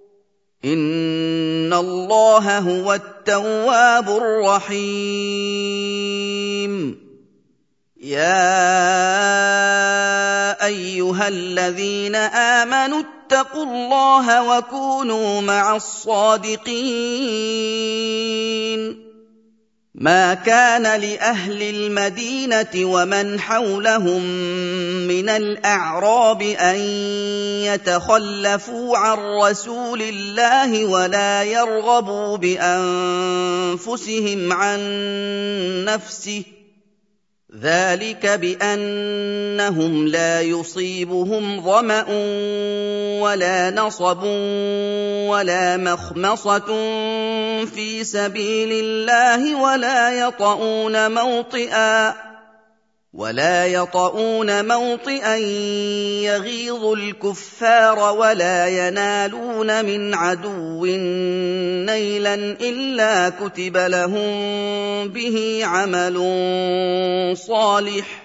Speaker 1: إن الله هو التواب الرحيم. يا أيها الذين آمنوا اتقوا الله وكونوا مع الصادقين. ما كان لأهل المدينة ومن حولهم من الأعراب أن يتخلفوا عن رسول الله ولا يرغبوا بأنفسهم عن نفسه ذلك بأنهم لا يصيبهم ظمأ ولا نصب ولا مخمصة في سبيل الله ولا يطؤون موطئا ولا يطؤون موطئا يغيظ الكفار ولا ينالون من عدو نيلا إلا كتب لهم به عمل صالح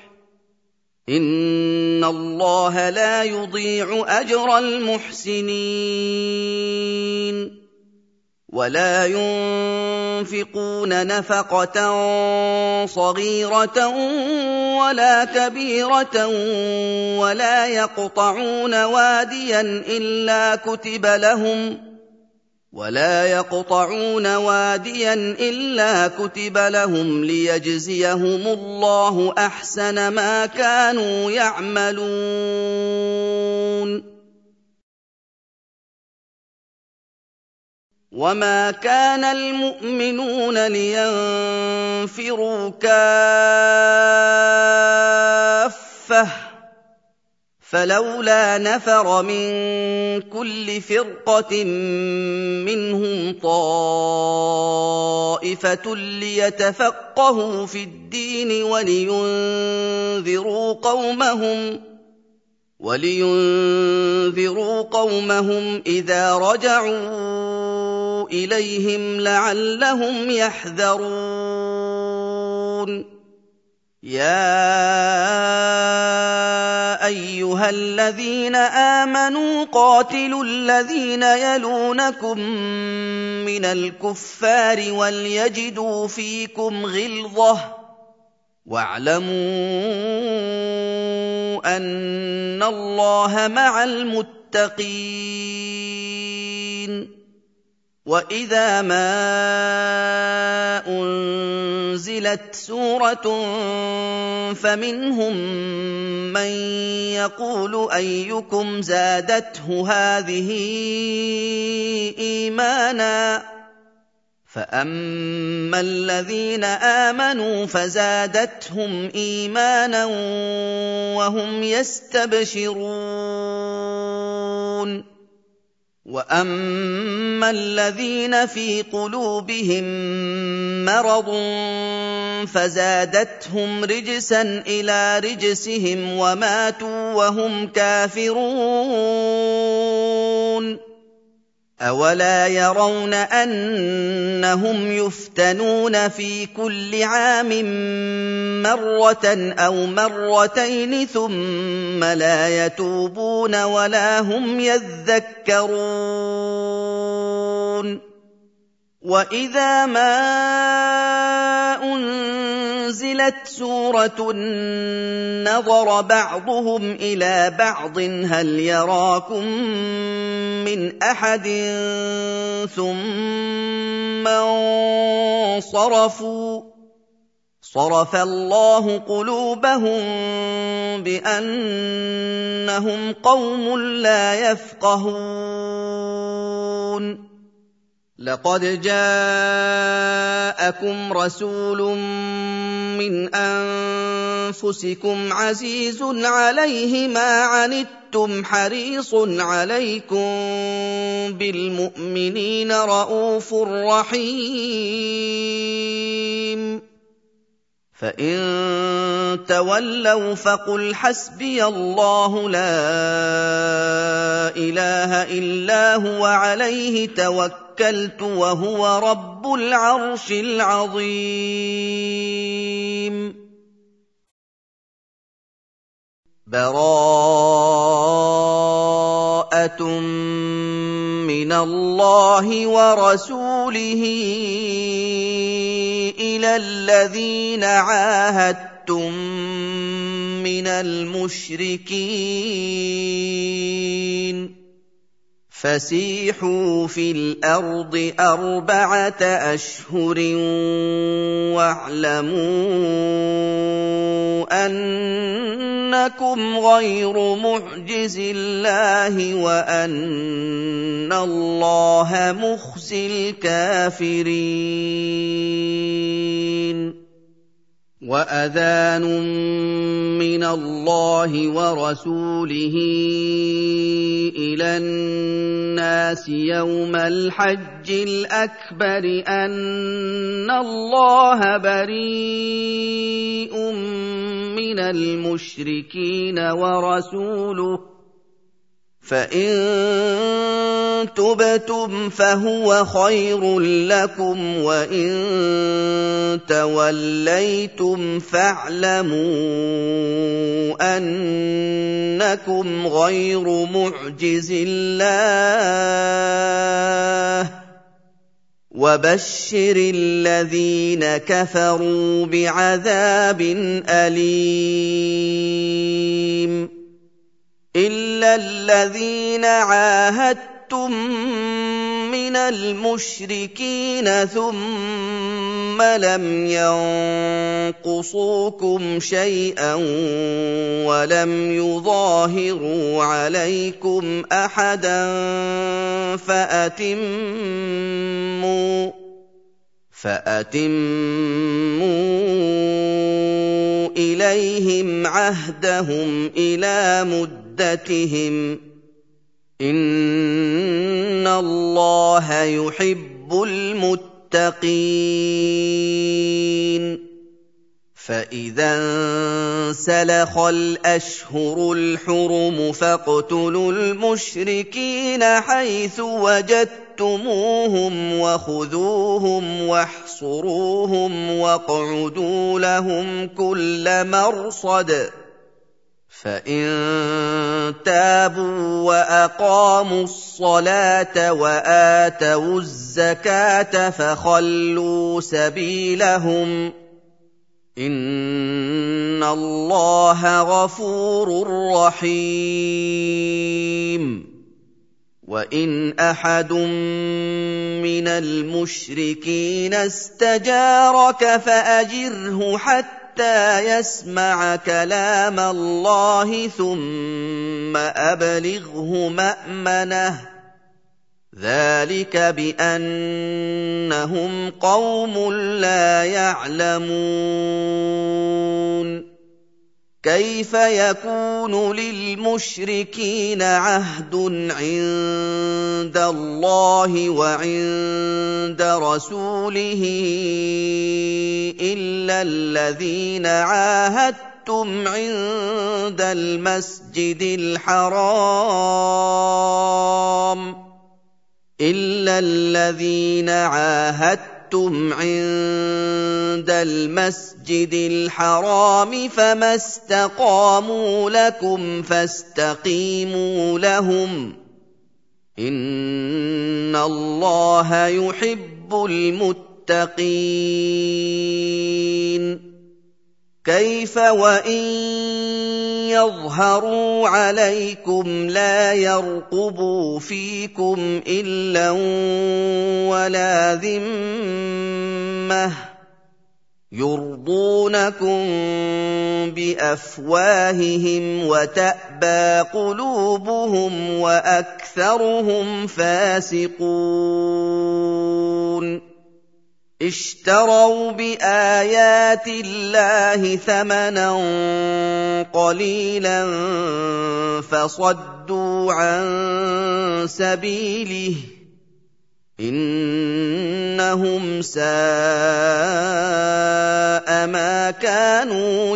Speaker 1: إن الله لا يضيع أجر المحسنين ولا ينفقون نفقة صغيرة ولا كبيرة ولا يقطعون واديا إلا كتب لهم ولا يقطعون واديا إلا كتب لهم ليجزيهم الله أحسن ما كانوا يعملون وما كان المؤمنون لينفروا كافة فلولا نفر من كل فرقة منهم طائفة ليتفقهوا في الدين ولينذروا قومهم ولينذروا قومهم إذا رجعوا إليهم لعلهم يحذرون يا أيها الذين آمنوا قاتلوا الذين يلونكم من الكفار وليجدوا فيكم غلظة واعلموا أن الله مع المتقين وإذا ما أنزلت سورة فمنهم من يقول أيكم زادته هذه إيمانا فأما الذين آمنوا فزادتهم إيمانا وهم يستبشرون وأما الذين في قلوبهم مرض فزادتهم رجسا إلى رجسهم وماتوا وهم كافرون أولا يرون أنهم يفتنون في كل عام مرة أو مرتين ثم لا يتوبون ولا هم يذكرون وإذا ما أنزلت سورة نظر بعضهم إلى بعض هل يراكم من أحد ثم انصرفوا صرف الله قلوبهم بأنهم قوم لا يفقهون لقد جاءكم رسول من أنفسكم عزيز عليه ما عنتم حريص عليكم بالمؤمنين رءوف رحيم فإن تولوا فقل حسبي الله لا إله إلا هو عليه توكلت وهو رب العرش العظيم براءة من الله ورسوله إلى الذين عاهدتم من المشركين فسيحوا في الأرض أربعة أشهر واعلموا أنكم غير معجز الله وأن الله مخزي الكافرين وَأَذَانٌ مِّنَ اللَّهِ وَرَسُولِهِ إِلَى النَّاسِ يَوْمَ الْحَجِّ الْأَكْبَرِ أَنَّ اللَّهَ بَرِيءٌ مِّنَ الْمُشْرِكِينَ وَرَسُولُهُ فَإِن تُبْتُمْ فَهُوَ خَيْرٌ لَّكُمْ وَإِن تَوَلَّيْتُمْ فَاعْلَمُوا أَنَّكُمْ غَيْرُ مُعْجِزِي اللَّهِ وَبَشِّرِ الَّذِينَ كَفَرُوا بِعَذَابٍ أَلِيمٍ إِلَّا الَّذِينَ عَاهَدتُّم مِّنَ الْمُشْرِكِينَ ثُمَّ لَمْ يَنقُصُوكُمْ شَيْئًا وَلَمْ يُظَاهِرُوا عَلَيْكُمْ أَحَدًا فَأَتِمُّوا فَأَتِمُّوا إِلَيْهِمْ عَهْدَهُمْ إِلَىٰ مُدَّتِهِمْ ۚ إِنَّ اللَّهَ يُحِبُّ الْمُتَّقِينَ فَإِذَا انسَلَخَ الْأَشْهُرُ الْحُرُمُ فَاقْتُلُوا الْمُشْرِكِينَ حَيْثُ وَجَدتُّمُوهُمْ وَخُذُوهُمْ وَاحْصُرُوهُمْ وَاقْعُدُوا لَهُمْ كُلَّ مَرْصَدٍ فَإِن تَابُوا وَأَقَامُوا الصَّلَاةَ وَآتَوُا الزَّكَاةَ فَخَلُّوا سَبِيلَهُمْ ۚ إِنَّ اللَّهَ غَفُورٌ رَّحِيمٌ وَإِنْ أَحَدٌ مِّنَ الْمُشْرِكِينَ اسْتَجَارَكَ فَأَجِرْهُ حَتَّىٰ يَسْمَعَ كَلَامَ اللَّهِ ثُمَّ أَبْلِغْهُ مَأْمَنَهُ ۚ ذَٰلِكَ بِأَنَّهُمْ قَوْمٌ لَّا يَعْلَمُونَ كَيْفَ يَكُونُ لِلْمُشْرِكِينَ عَهْدٌ عِندَ اللَّهِ وَعِندَ رَسُولِهِ إِلَّا الَّذِينَ عَاهَدتُّمْ عِندَ الْمَسْجِدِ الْحَرَامِ إِلَّا الَّذِينَ عَاهَدتُّمْ عِندَ الْمَسْجِدِ الْحَرَامِ فَمَا اسْتَقَامُوا لَكُمْ فَاسْتَقِيمُوا لَهُمْ ۚ إِنَّ اللَّهَ يُحِبُّ الْمُتَّقِينَ كَيْفَ وَإِن يَظْهَرُوا عَلَيْكُمْ لَا يَرْقُبُوا فِيكُمْ إِلًّا وَلَا ذِمَّةً يُرْضُونَكُم بِأَفْوَاهِهِمْ وَتَأْبَىٰ قُلُوبُهُمْ وَأَكْثَرُهُمْ فَاسِقُونَ اشْتَرَوْا بِآيَاتِ اللَّهِ ثَمَنًا قَلِيلًا فَصَدُّوا عَن سَبِيلِهِ ۚ إِنَّهُمْ سَاءَ مَا كَانُوا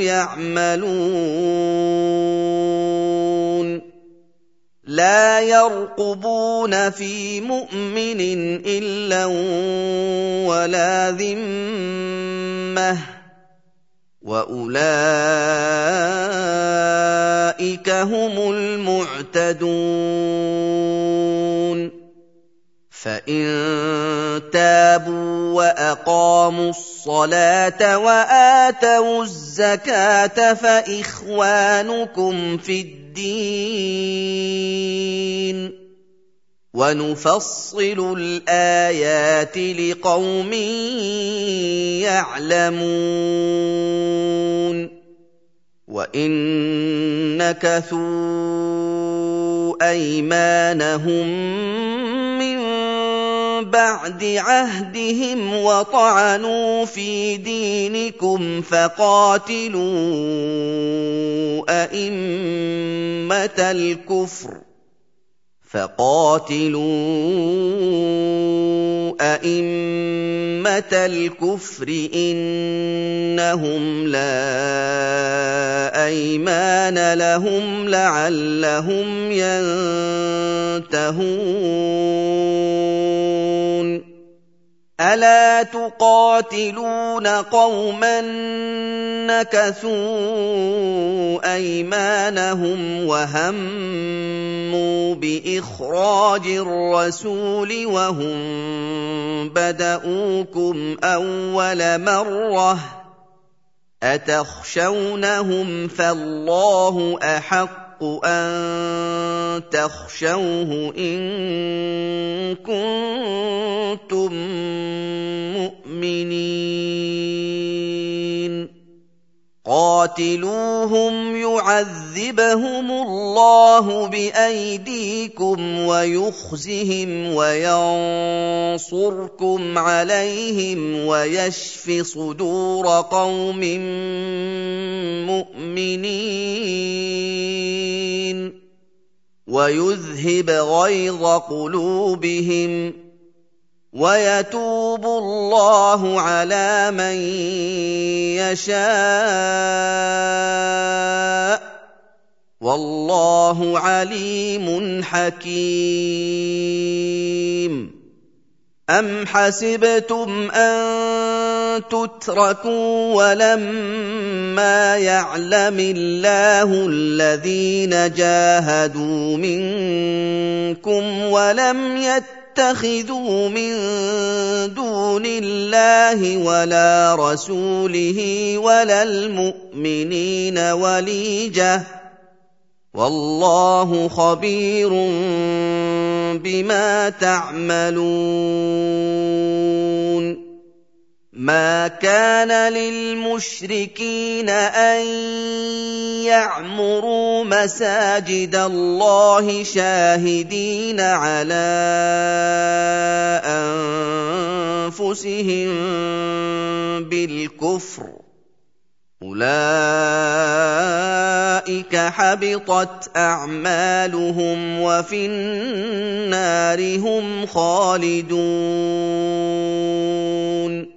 Speaker 1: يَعْمَلُونَ لَا يَرْقُبُونَ فِي مُؤْمِنٍ إِلًّا وَلَا ذِمَّةً وَأُولَٰئِكَ هُمُ الْمُعْتَدُونَ فَإِن تَابُوا وَأَقَامُوا الصَّلَاةَ وَآتَوُا الزَّكَاةَ فَإِخْوَانُكُمْ فِي الدِّينِ ۗ وَنُفَصِّلُ الْآيَاتِ لِقَوْمٍ يَعْلَمُونَ وَإِن نَّكَثُوا أَيْمَانَهُم مِّن بَعْدِ عَهْدِهِمْ وَطَعَنُوا فِي دِينِكُمْ فَقَاتِلُوا أَئِمَّةَ الْكُفْرِ فَقَاتِلُوا أَئِمَّةَ الْكُفْرِ إِنَّهُمْ لَا أَيْمَانَ لَهُمْ لَعَلَّهُمْ يَنتَهُونَ أَلَا تُقَاتِلُونَ قَوْمًا نَكَثُوا أَيْمَانَهُمْ وَهَمُّوا بِإِخْرَاجِ الرَّسُولِ وَهُم بَدَءُوكُمْ أَوَّلَ مَرَّةٍ ۚ أَتَخْشَوْنَهُمْ فَاللَّهُ أَحَقُّ أَن تَخْشَوْهُ إِن كُنتُم مُّؤْمِنِينَ قَاتِلُوهُمْ يُعَذِّبْهُمُ اللَّهُ بِأَيْدِيكُمْ وَيُخْزِهِمْ وَيَنصُرْكُمْ عَلَيْهِمْ وَيَشْفِ صُدُورَ قَوْمٍ مُّؤْمِنِينَ وَيُذْهِبْ غَيْظَ قُلُوبِهِمْ وَيَتُوبُ اللَّهُ عَلَىٰ مَن يَشَاءُ ۗ وَاللَّهُ عَلِيمٌ حَكِيمٌ أَمْ حَسِبْتُمْ أَن تُتْرَكُوا وَلَمَّا يَعْلَمِ اللَّهُ الَّذِينَ جَاهَدُوا مِنكُمْ وَلَمْ يَتَّخِذُوا مِن دُونِ اللَّهِ وَلَا رَسُولِهِ وَلَا الْمُؤْمِنِينَ وَلِيجَةً ۚ وَاللَّهُ خَبِيرٌ بِمَا تَعْمَلُونَ مَا كَانَ لِلْمُشْرِكِينَ أَن يَعْمُرُوا مَسَاجِدَ اللَّهِ شَاهِدِينَ عَلَىٰ أَنفُسِهِم بِالْكُفْرِ ۚ أُولَٰئِكَ حَبِطَتْ أَعْمَالُهُمْ وَفِي النَّارِ هُمْ خَالِدُونَ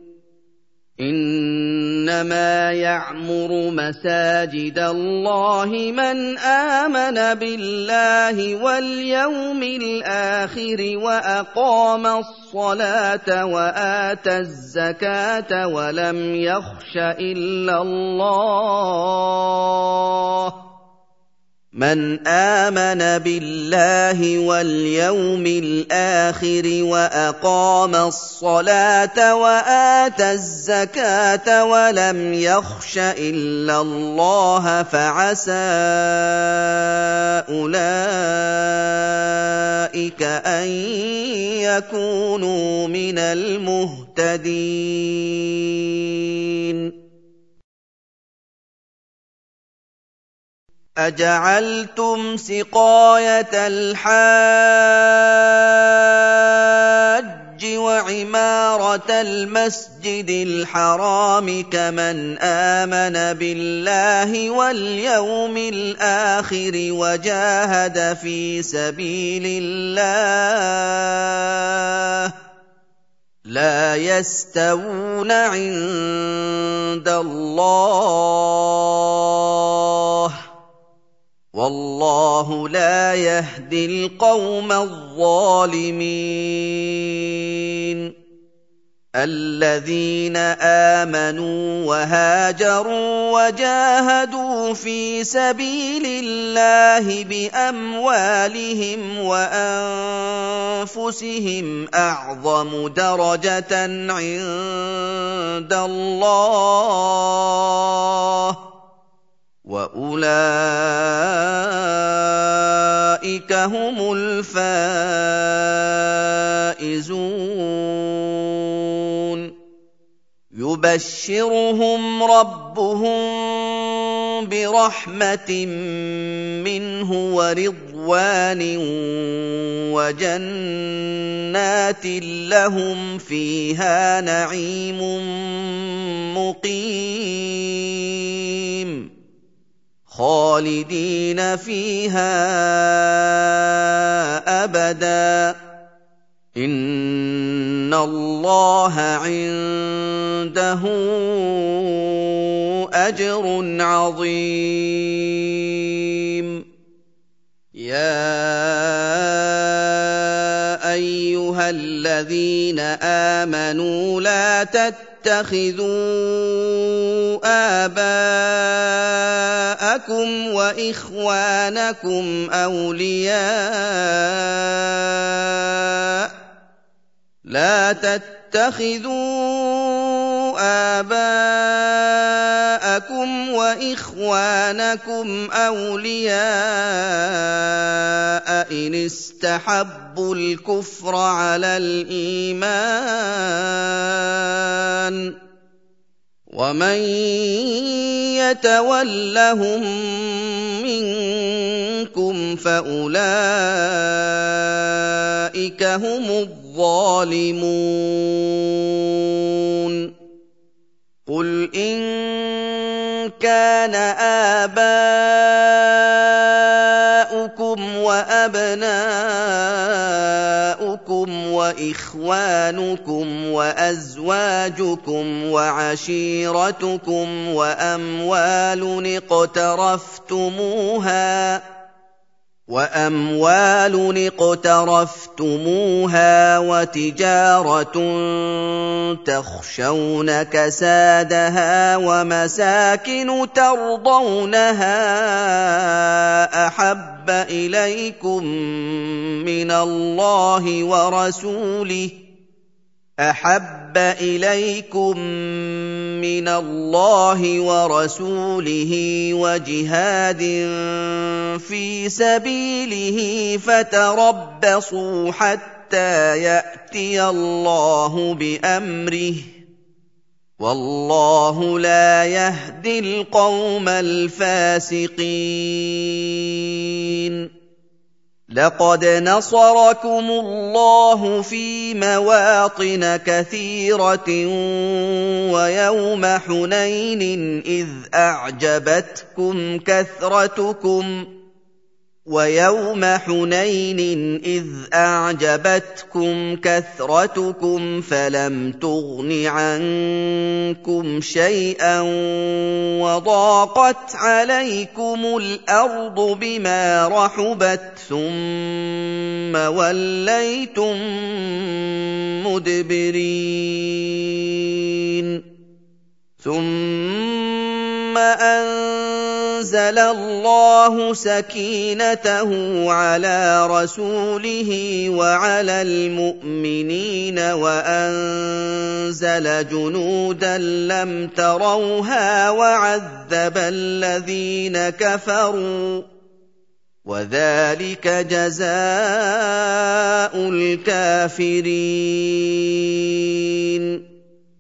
Speaker 1: إِنَّمَا يَعْمُرُ مَسَاجِدَ اللَّهِ مَنْ آمَنَ بِاللَّهِ وَالْيَوْمِ الْآخِرِ وَأَقَامَ الصَّلَاةَ وَآتَى الزَّكَاةَ وَلَمْ يَخْشَ إِلَّا اللَّهَ ۖ مَنْ آمَنَ بِاللَّهِ وَالْيَوْمِ الْآخِرِ وَأَقَامَ الصَّلَاةَ وَآتَى الزَّكَاةَ وَلَمْ يَخْشَ إِلَّا اللَّهَ فَعَسَىٰ أُولَٰئِكَ أَن يَكُونُوا مِنَ الْمُهْتَدِينَ أَجَعَلْتُمْ سِقَايَةَ الْحَاجِّ وَعِمَارَةَ الْمَسْجِدِ الْحَرَامِ كَمَنْ آمَنَ بِاللَّهِ وَالْيَوْمِ الْآخِرِ وَجَاهَدَ فِي سَبِيلِ اللَّهِ ۗ لَا يَسْتَوُونَ عِندَ اللَّهِ ۗ وَاللَّهُ لَا يَهْدِي الْقَوْمَ الظَّالِمِينَ الَّذِينَ آمَنُوا وَهَاجَرُوا وَجَاهَدُوا فِي سَبِيلِ اللَّهِ بِأَمْوَالِهِمْ وَأَنفُسِهِمْ أَعْظَمُ دَرَجَةً عِندَ اللَّهِ ۗ وَأُولَٰئِكَ هُمُ الْفَائِزُونَ يُبَشِّرُهُمْ رَبُّهُم بِرَحْمَةٍ مِّنْهُ وَرِضْوَانٍ وَجَنَّاتٍ لَّهُمْ فِيهَا نَعِيمٌ مُّقِيمٌ خَالِدِينَ فِيهَا أَبَدًا ۚ إِنَّ اللَّهَ عِندَهُ أَجْرٌ عَظِيمٌ يَا أَيُّهَا الَّذِينَ آمَنُوا لَا تَتَّخِذُوا آبَاءَكُمْ وَإِخْوَانَكُمْ أَوْلِيَاءَ لا تَتَّخِذُوا آبَاءَكُمْ وَإِخْوَانَكُمْ أَوْلِيَاءَ إِنِ اسْتَحَبُّوا الْكُفْرَ عَلَى الْإِيمَانِ ۚ وَمَن يَتَوَلَّهُم مِّنكُمْ فَأُولَٰئِكَ هُمُ الظَّالِمُونَ قُلْ إِن كَانَ آبَاؤُكُمْ وَأَبْنَاؤُكُمْ وَإِخْوَانُكُمْ وَأَزْوَاجُكُمْ وَعَشِيرَتُكُمْ وَأَمْوَالٌ اقْتَرَفْتُمُوهَا وَأَمْوَالٌ اقْتَرَفْتُمُوهَا وَتِجَارَةٌ تَخْشَوْنَ كَسَادَهَا وَمَسَاكِنُ تَرْضَوْنَهَا أَحَبَّ إِلَيْكُم مِّنَ اللَّهِ وَرَسُولِهِ أَحَبَّ إِلَيْكُم مِّنَ اللَّهِ وَرَسُولِهِ وَجِهَادٍ فِي سَبِيلِهِ فَتَرَبَّصُوا حَتَّىٰ يَأْتِيَ اللَّهُ بِأَمْرِهِ ۗ وَاللَّهُ لَا يَهْدِي الْقَوْمَ الْفَاسِقِينَ لَقَدْ نَصَرَكُمُ اللَّهُ فِي مَوَاطِنَ كَثِيرَةٍ وَيَوْمَ حُنَيْنٍ إِذْ أَعْجَبَتْكُمْ كَثْرَتُكُمْ وَيَوْمَ حُنَيْنٍ إِذْ أَعْجَبَتْكُمْ كَثْرَتُكُمْ فَلَمْ تُغْنِ عَنكُمْ شَيْئًا وَضَاقَتْ عَلَيْكُمُ الْأَرْضُ بِمَا رَحُبَتْ ثُمَّ وَلَّيْتُم مُّدْبِرِينَ ثُمَّ أَنزَلَ اللَّهُ سَكِينَتَهُ عَلَىٰ رَسُولِهِ وَعَلَى الْمُؤْمِنِينَ وَأَنزَلَ جُنُودًا لَّمْ تَرَوْهَا وَعَذَّبَ الَّذِينَ كَفَرُوا ۚ وَذَٰلِكَ جَزَاءُ الْكَافِرِينَ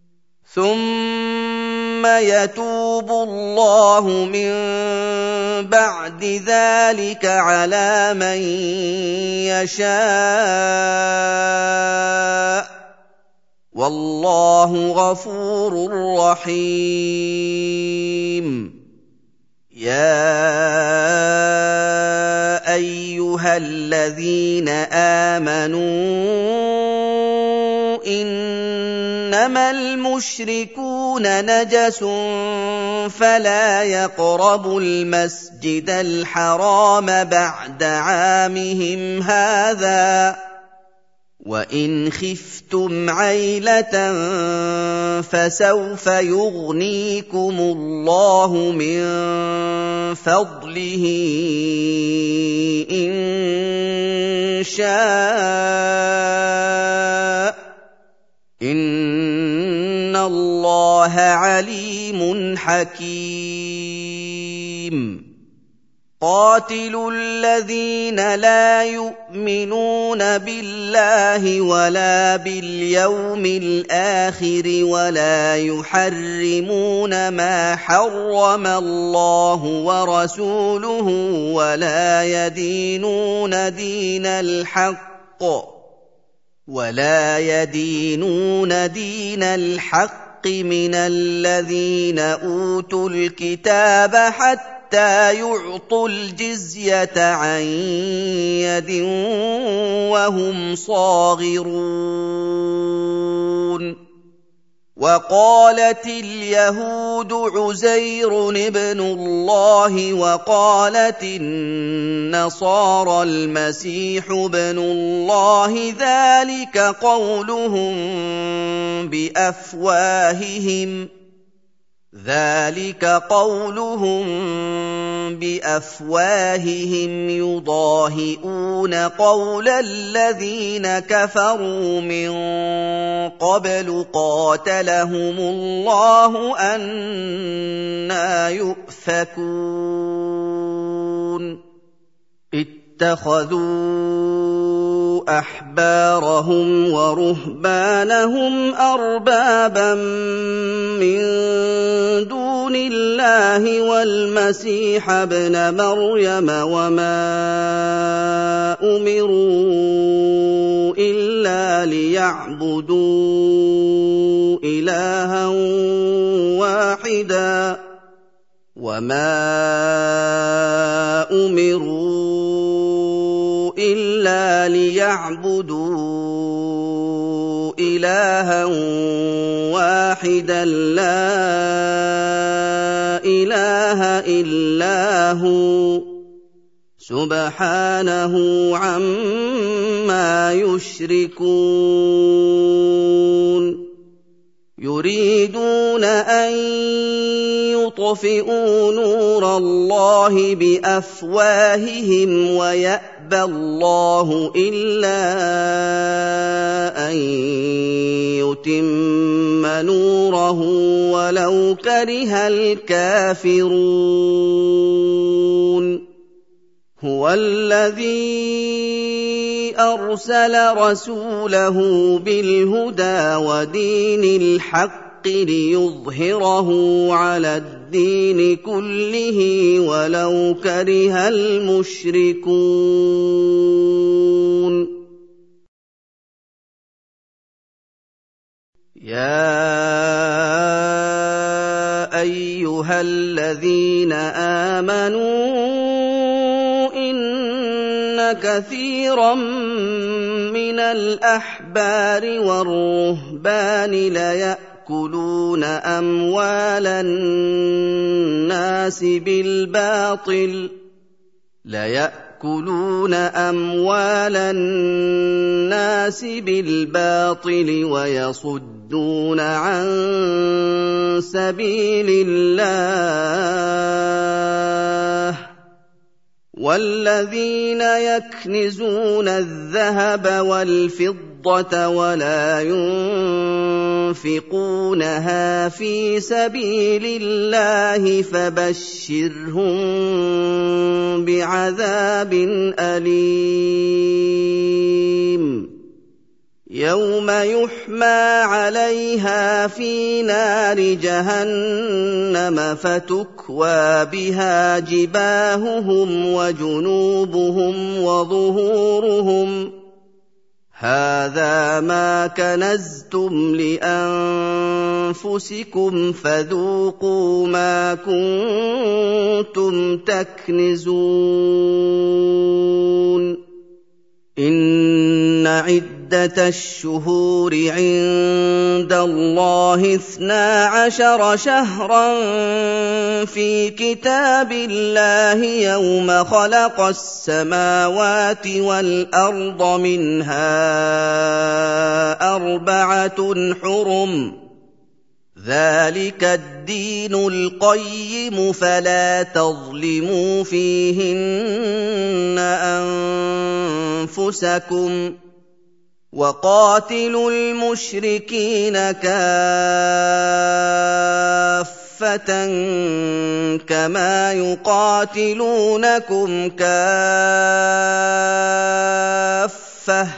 Speaker 1: ثُمَّ يَتُوبُ اللَّهُ مِن بَعْدِ ذَٰلِكَ عَلَىٰ مَن يَشَاءُ ۗ وَاللَّهُ غَفُورٌ رَّحِيمٌ يَا أَيُّهَا الَّذِينَ آمَنُوا إِنَّمَا الْمُشْرِكُونَ نَجَسٌ فَلَا يَقْرَبُوا الْمَسْجِدَ الْحَرَامَ بَعْدَ عَامِهِمْ هَٰذَا ۚ وَإِنْ خِفْتُمْ عَيْلَةً فَسَوْفَ يُغْنِيكُمُ اللَّهُ مِن فَضْلِهِ إِن شَاءَ ۚ إِنَّ اللَّهَ عَلِيمٌ حَكِيمٌ قاتلوا الذين لا يؤمنون بالله ولا باليوم الآخر ولا يحرمون ما حرم الله ورسوله ولا يدينون دين الحق ولا يدينون دين الحق من الذين أوتوا الكتاب حتى حتى يعطوا الجزية عن يد وهم صاغرون وقالت اليهود عزير ابن الله وقالت النصارى المسيح ابن الله ذلك قولهم بأفواههم ذلك قولهم بأفواههم يضاهئون قول الذين كفروا من قبل قاتلهم الله أنى يؤفكون اتخذوا أحبارهم ورهبانهم أربابا من دون الله والمسيح ابن مريم وما أمروا إلا ليعبدوا إلها واحدا وما أمروا إلا ليعبدوا إلها واحدا لا إله إلا هو سبحانه عما يشركون يريدون أن يطفئوا نور الله بأفواههم ويأبى الله إلا أن يتم نوره ولو كره الكافرون هو الذي أرسل رسوله بالهدى ودين الحق ليظهره على الدين كله ولو كره المشركون يا أيها الذين آمنوا كثيرا من الأحبار والرهبان ليأكلون أموال الناس بالباطل ليأكلون أموال الناس بالباطل ويصدون عن سبيل الله والذين يكنزون الذهب والفضة ولا ينفقونها في سبيل الله فبشرهم بعذاب أليم يوم يحمى عليها في نار جهنم فتكوى بها جباههم وجنوبهم وظهورهم هذا ما كنزتم لأنفسكم فذوقوا ما كنتم تكنزون إن عدة الشهور عند الله اثنا عشر شهرا في كتاب الله يوم خلق السماوات والأرض منها أربعة حرم ذلك الدين القيم فلا تظلموا فيهن أنفسكم وقاتلوا المشركين كافة كما يقاتلونكم كافة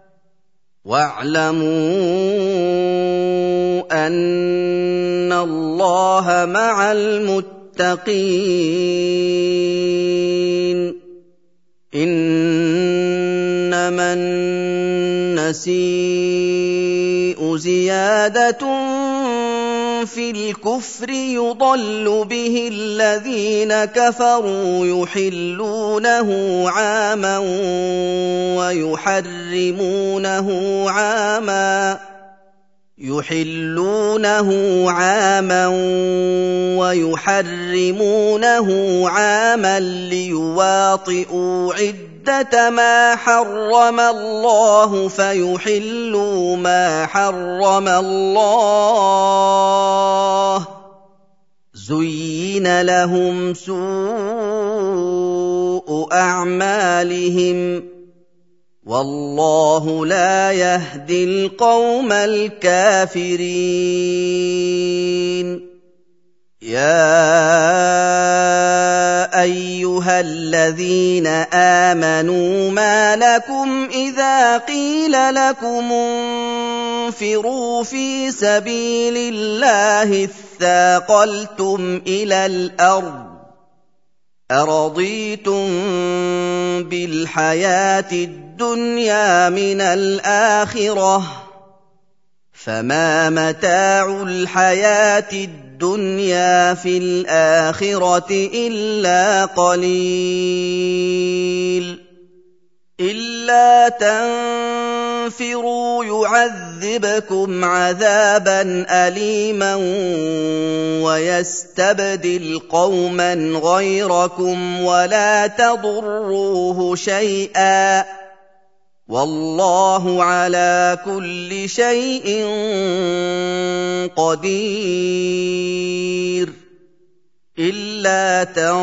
Speaker 1: واعلموا أن الله مع المتقين إنما النسيء زيادة في الكفر يضل به الذين كفروا يحلونه عاما ويحرمونه عاما يحلونه عاما ويحرمونه عاما ليواطئوا عدة ما حرم الله فيحلوا ما حرم الله زين لهم سوء أعمالهم والله لا يهدي القوم الكافرين يا أيها الذين آمنوا ما لكم إذا قيل لكم انفروا في سبيل الله اثاقلتم إلى الأرض أرضيتم بالحياة الدنيا من الآخرة فما متاع الحياة الدنيا في الآخرة إلا قليل إلا تنفروا يعذبكم عذابا أليما ويستبدل قوما غيركم ولا تضروه شيئا والله على كل شيء قدير إلا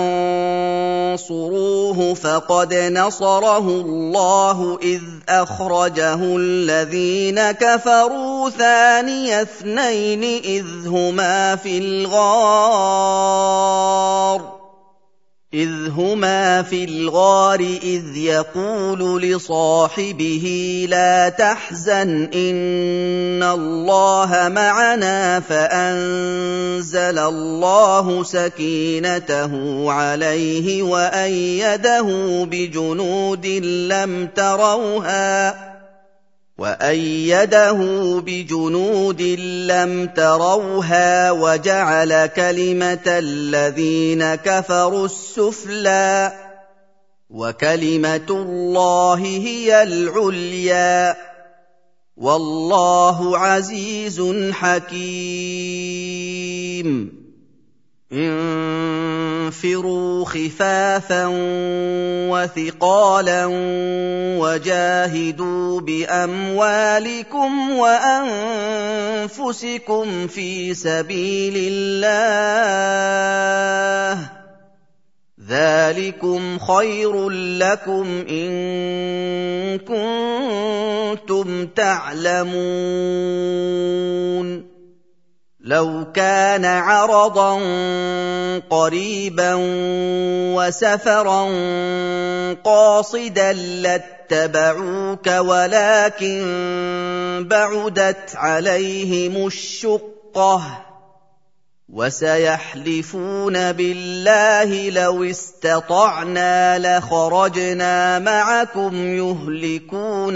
Speaker 1: تنصروه فقد نصره الله إذ أخرجه الذين كفروا ثاني اثنين إذ هما في الغار إذ هما في الغار إذ يقول لصاحبه لا تحزن إن الله معنا فأنزل الله سكينته عليه وأيده بجنود لم تروها وأيده بجنود لم تروها وجعل كلمة الذين كفروا السفلى وكلمة الله هي العليا والله عزيز حكيم انفروا خفافا وثقالا وجاهدوا بأموالكم وأنفسكم في سبيل الله ذلكم خير لكم إن كنتم تعلمون لو كان عرضا قريبا وسفرا قاصدا لاتبعوك ولكن بعدت عليهم الشقة وسيحلفون بالله لو استطعنا لخرجنا معكم يهلكون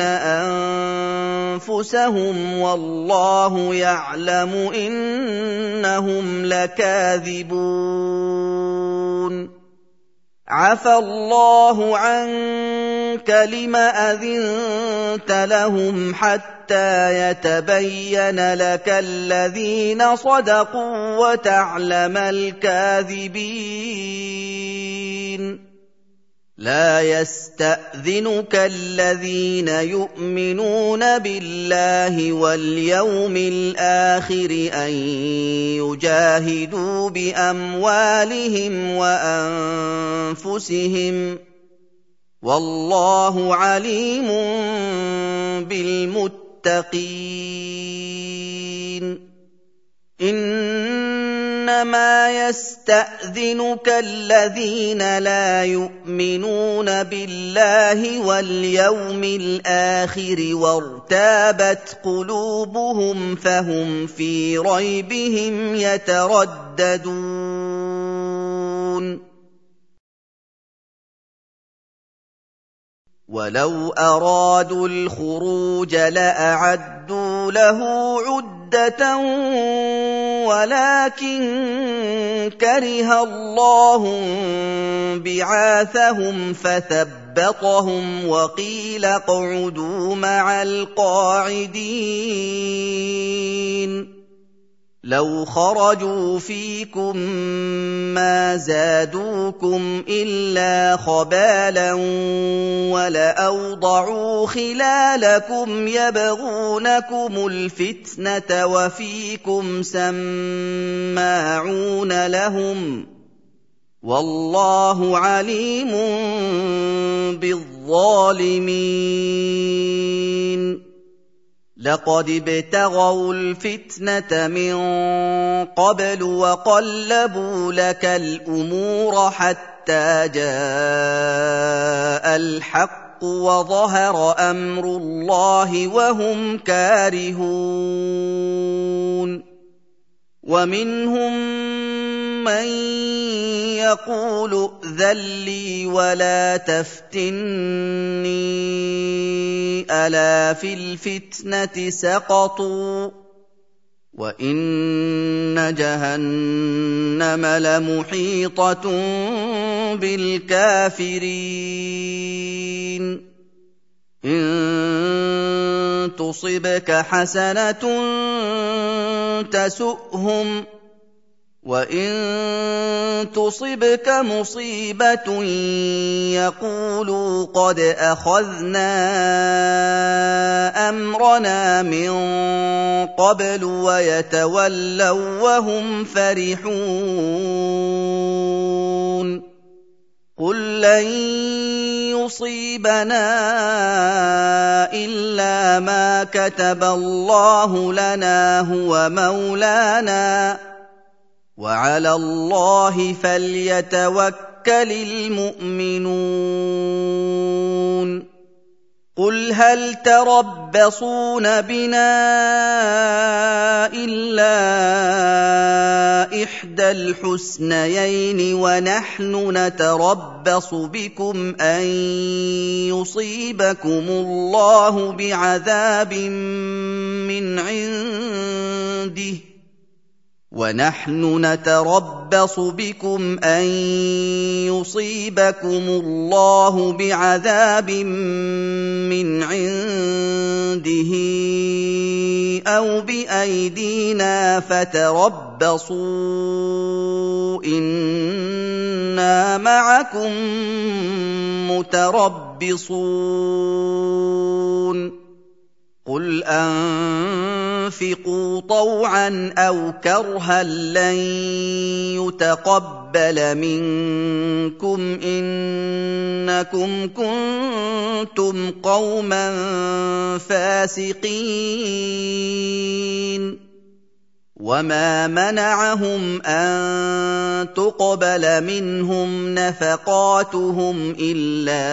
Speaker 1: أنفسهم والله يعلم إنهم لكاذبون عفى الله عنك لم أذنت لهم حتى يتبين لك الذين صدقوا وتعلم الكاذبين لا يستأذنك الذين يؤمنون بالله واليوم الآخر أن يجاهدوا بأموالهم وأنفسهم والله عليم بالمتقين إِنَّمَا يَسْتَأْذِنُكَ الَّذِينَ لَا يُؤْمِنُونَ بِاللَّهِ وَالْيَوْمِ الْآخِرِ وَارْتَابَتْ قُلُوبُهُمْ فَهُمْ فِي رَيْبِهِمْ يَتَرَدَّدُونَ وَلَوْ أَرَادُوا الْخُرُوجَ لَأَعَدُّوا لَهُ عُدَّةً وَلَٰكِن كَرِهَ اللَّهُ انبِعَاثَهُمْ فَثَبَّطَهُمْ وَقِيلَ اقْعُدُوا مَعَ الْقَاعِدِينَ لَوْ خَرَجُوا فِيكُم مَّا زَادُوكُمْ إِلَّا خَبَالًا وَلَأَوْضَعُوا خِلَالَكُمْ يَبْغُونَكُمُ الْفِتْنَةَ وَفِيكُمْ سَمَّاعُونَ لَهُمْ وَاللَّهُ عَلِيمٌ بِالظَّالِمِينَ لَقَدِ ابْتَغَوُا الْفِتْنَةَ مِن قَبْلُ وَقَلَّبُوا لَكَ الْأُمُورَ حَتَّىٰ جَاءَ الْحَقُّ وَظَهَرَ أَمْرُ اللَّهِ وَهُمْ كَارِهُونَ وَمِنْهُم مَّن يَقُولُ ائْذَن لِّي وَلَا تَفْتِنِّي أَلَا فِي الْفِتْنَةِ سَقَطُوا وَإِنَّ جَهَنَّمَ لَمُحِيطَةٌ بِالْكَافِرِينَ إِن تُصِبْكَ حَسَنَةٌ تَسُؤْهُمْ وَإِن تُصِبْكَ مُصِيبَةٌ يَقُولُوا قَدْ أَخَذْنَا أَمْرَنَا مِن قَبْلُ وَيَتَوَلَّوا وَّهُمْ فَرِحُونَ قُل لَّن يُصِيبَنَا إِلَّا مَا كَتَبَ اللَّهُ لَنَا هُوَ مَوْلَانَا وَعَلَى اللَّهِ فَلْيَتَوَكَّلِ الْمُؤْمِنُونَ قُلْ هَلْ تَرَبَّصُونَ بِنَا إِلَّا إِحْدَى الْحُسْنَيَيْنِ وَنَحْنُ نَتَرَبَّصُ بِكُمْ أَن يُصِيبَكُمُ اللَّهُ بِعَذَابٍ مِّنْ عِندِهِ وَنَحْنُ نَتَرَبَّصُ بِكُمْ أَن يُصِيبَكُمُ اللَّهُ بِعَذَابٍ مِّنْ عِندِهِ أَوْ بِأَيْدِينَا فَتَرَبَّصُوا إِنَّا مَعَكُم مُّتَرَبِّصُونَ قُلْ أَنفِقُوا طَوْعًا أَوْ كَرْهًا لَّن يُتَقَبَّلَ مِنكُمْ إِنَّكُمْ كُنتُمْ قَوْمًا فَاسِقِينَ وَمَا مَنَعَهُمْ أَن تُقْبَلَ مِنْهُمْ نَفَقَاتُهُمْ إِلَّا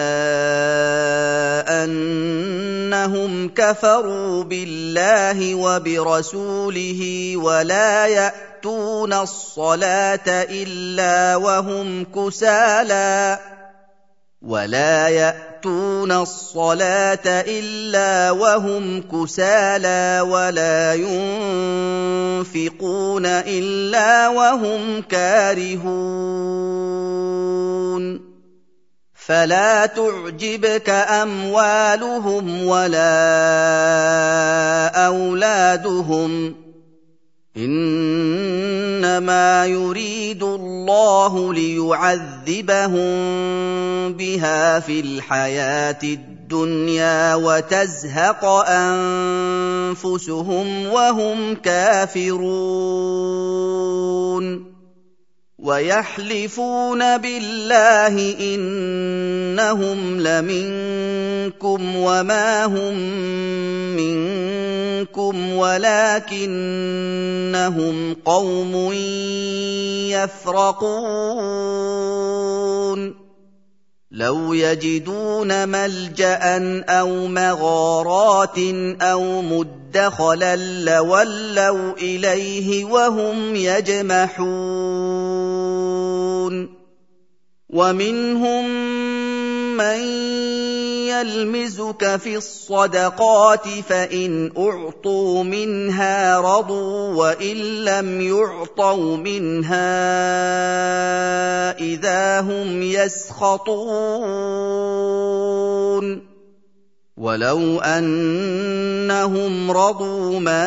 Speaker 1: أَنَّهُمْ كَفَرُوا بِاللَّهِ وَبِرَسُولِهِ وَلَا يَأْتُونَ الصَّلَاةَ إِلَّا وَهُمْ كُسَالَىٰ وَلَا يَأْتُونَ الصَّلَاةَ إِلَّا وَهُمْ كُسَالَىٰ وَلَا يُنفِقُونَ إِلَّا وَهُمْ كَارِهُونَ فَلَا تُعْجِبْكَ أَمْوَالُهُمْ وَلَا أَوْلَادُهُمْ إِنَّمَا يُرِيدُ اللَّهُ لِيُعَذِّبَهُم بِهَا فِي الْحَيَاةِ الدُّنْيَا وَتَزْهَقَ أَنفُسُهُمْ وَهُمْ كَافِرُونَ ويحلفون بالله إنهم لمنكم وما هم منكم ولكنهم قوم يفرقون لو يجدون ملجأ أو مغارات أو مدخلا لولوا إليه وهم يجمحون ومنهم من يلمزك في الصدقات فإن أعطوا منها رضوا وإن لم يعطوا منها إذا هم يسخطون ولو أنهم رضوا ما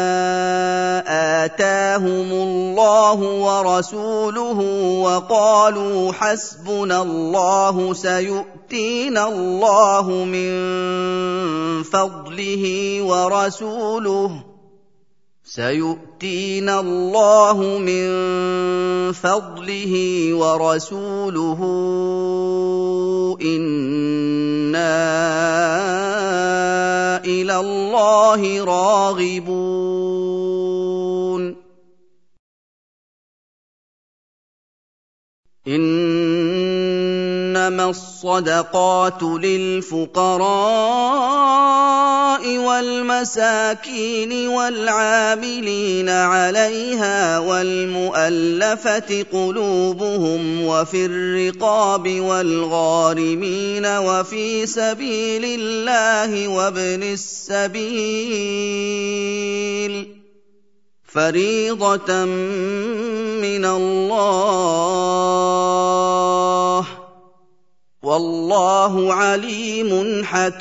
Speaker 1: آتاهم الله ورسوله وقالوا حسبنا الله سيؤتينا الله من فضله ورسوله سيؤتينا الله من فضله ورسوله إنا إلى الله راغبون إنما الصدقات للفقراء والمساكين والعاملين عليها والمؤلفة قلوبهم وفي الرقاب والغارمين وفي سبيل الله وابن السبيل فريضة من الله والله عليم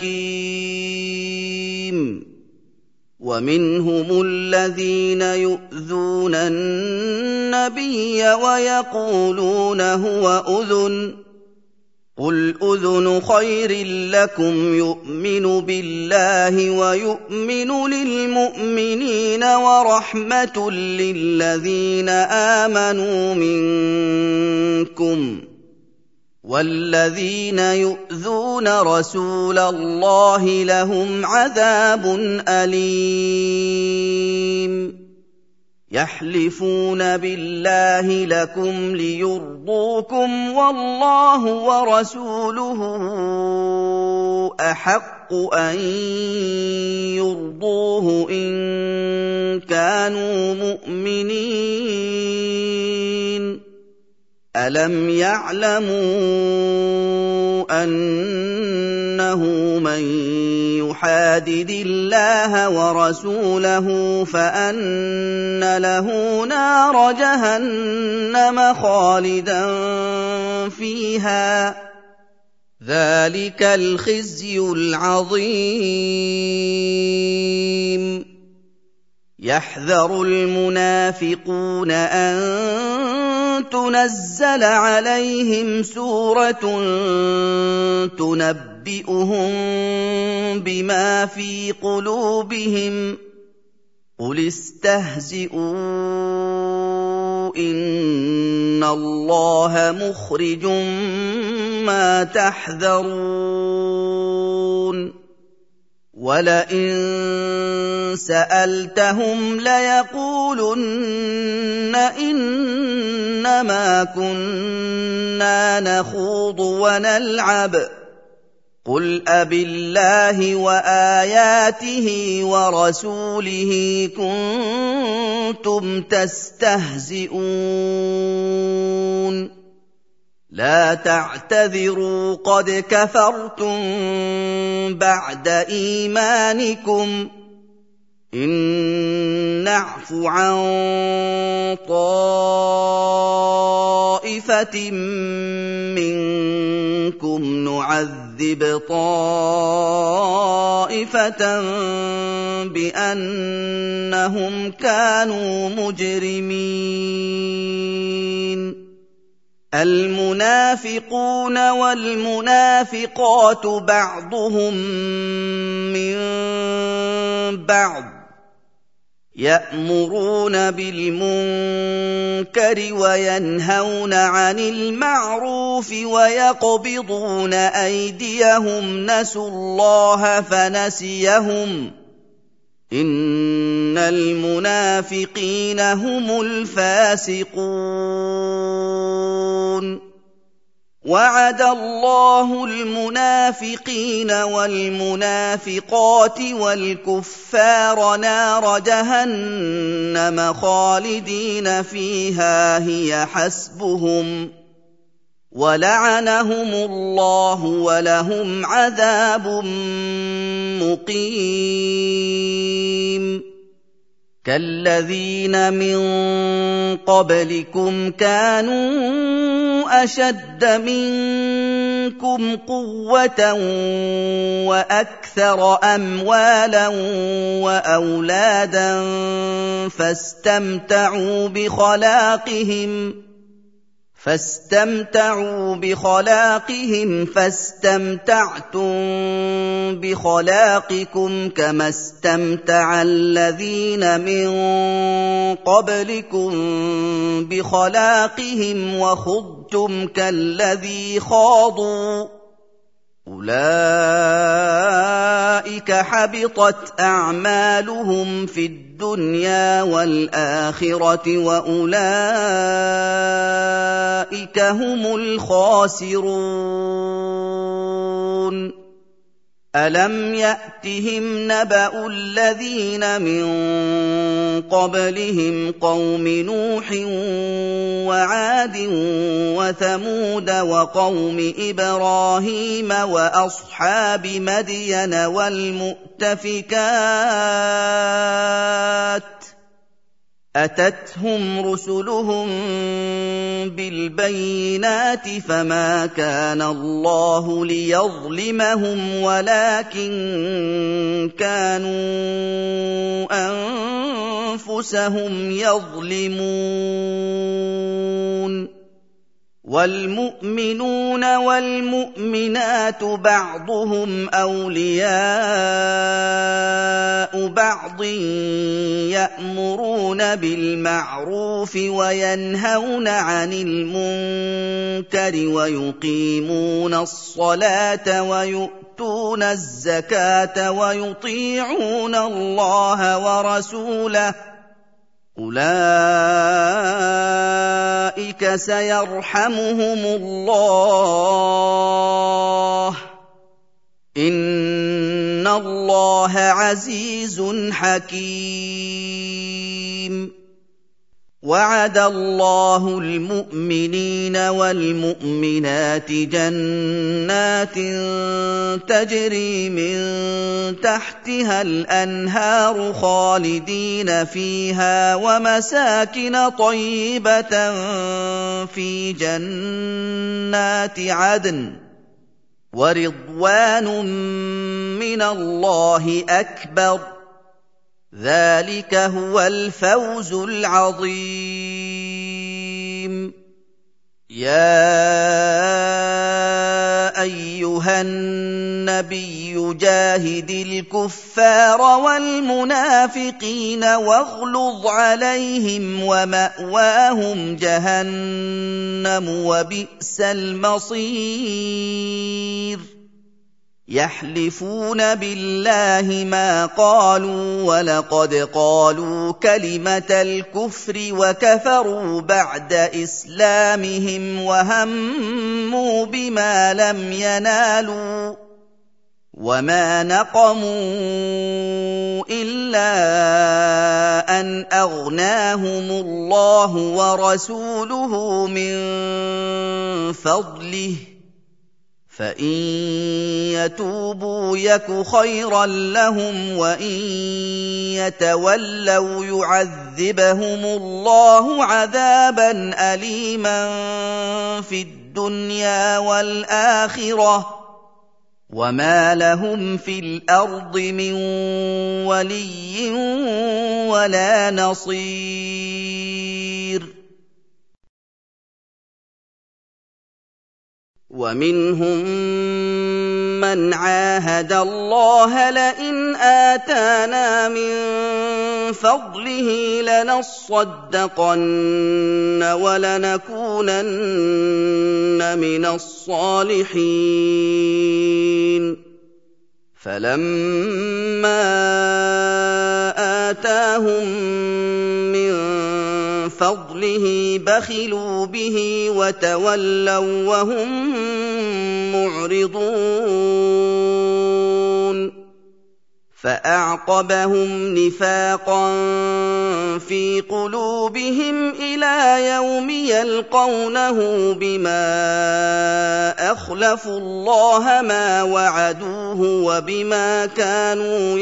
Speaker 1: حكيم ومنهم الذين يؤذون النبي ويقولون هو أذن قل أذن خير لكم يؤمن بالله ويؤمن للمؤمنين ورحمة للذين آمنوا منكم والذين يؤذون رسول الله لهم عذاب أليم يحلفون بالله لكم ليرضوكم والله ورسوله أحق أن يرضوه إن كانوا مؤمنين ألم يعلموا أنه من يحادد الله ورسوله فأن له نار جهنم خالدا فيها ذلك الخزي العظيم يحذر المنافقون أن تنزل عليهم سورة تنبئهم بما في قلوبهم قل استهزئوا إن الله مخرج ما تحذرون وَلَئِن سَأَلْتَهُمْ لَيَقُولُنَّ إِنَّمَا كُنَّا نَخُوضُ وَنَلْعَبُ قُلْ أَبِاللَّهِ وَآيَاتِهِ وَرَسُولِهِ كُنتُمْ تَسْتَهْزِئُونَ لا تعتذروا قد كفرتم بعد إيمانكم إن نعف عن طائفة منكم نعذب طائفة بأنهم كانوا مجرمين المنافقون والمنافقات بعضهم من بعض يأمرون بالمنكر وينهون عن المعروف ويقبضون أيديهم نسوا الله فنسيهم إن المنافقين هم الفاسقون وعد الله المنافقين والمنافقات والكفار نار جهنم خالدين فيها هي حسبهم ولعنهم الله ولهم عذاب مقيم كالذين من قبلكم كانوا أشد منكم قوة وأكثر أموالا وأولادا فاستمتعوا بخلاقهم فاستمتعوا بخلاقهم فاستمتعتم بخلاقكم كما استمتع الذين من قبلكم بخلاقهم وخضتم كالذي خاضوا أولئك حبطت أعمالهم في الدنيا والآخرة وأولئك هم الخاسرون ألم يأتهم نبأ الذين من قبلهم قوم نوح وعاد وثمود وقوم إبراهيم وأصحاب مدين والمؤتفكات أتتهم رسلهم بالبينات فما كان الله ليظلمهم ولكن كانوا أنفسهم يظلمون والمؤمنون والمؤمنات بعضهم أولياء بعض يأمرون بالمعروف وينهون عن المنكر ويقيمون الصلاة ويؤتون الزكاة ويطيعون الله ورسوله أولئك سيرحمهم الله إن الله عزيز حكيم وعد الله المؤمنين والمؤمنات جنات تجري من تحتها الأنهار خالدين فيها ومساكن طيبة في جنات عدن ورضوان من الله أكبر ذلك هو الفوز العظيم يا أيها النبي جاهد الكفار والمنافقين واغلظ عليهم ومأواهم جهنم وبئس المصير يحلفون بالله ما قالوا ولقد قالوا كلمة الكفر وكفروا بعد إسلامهم وهموا بما لم ينالوا وما نقموا إلا أن أغناهم الله ورسوله من فضله فإن يتوبوا يك خيرا لهم وإن يتولوا يعذبهم الله عذابا أليما في الدنيا والآخرة وما لهم في الأرض من ولي ولا نصير ومنهم من عاهد الله لئن آتانا من فضله لنصدقن ولنكونن من الصالحين فلما آتاهم من فضله بخلوا به وتولوا وهم معرضون فأعقبهم نفاقا في قلوبهم إلى يوم يلقونه بما أخلفوا الله ما وعدوه وبما كانوا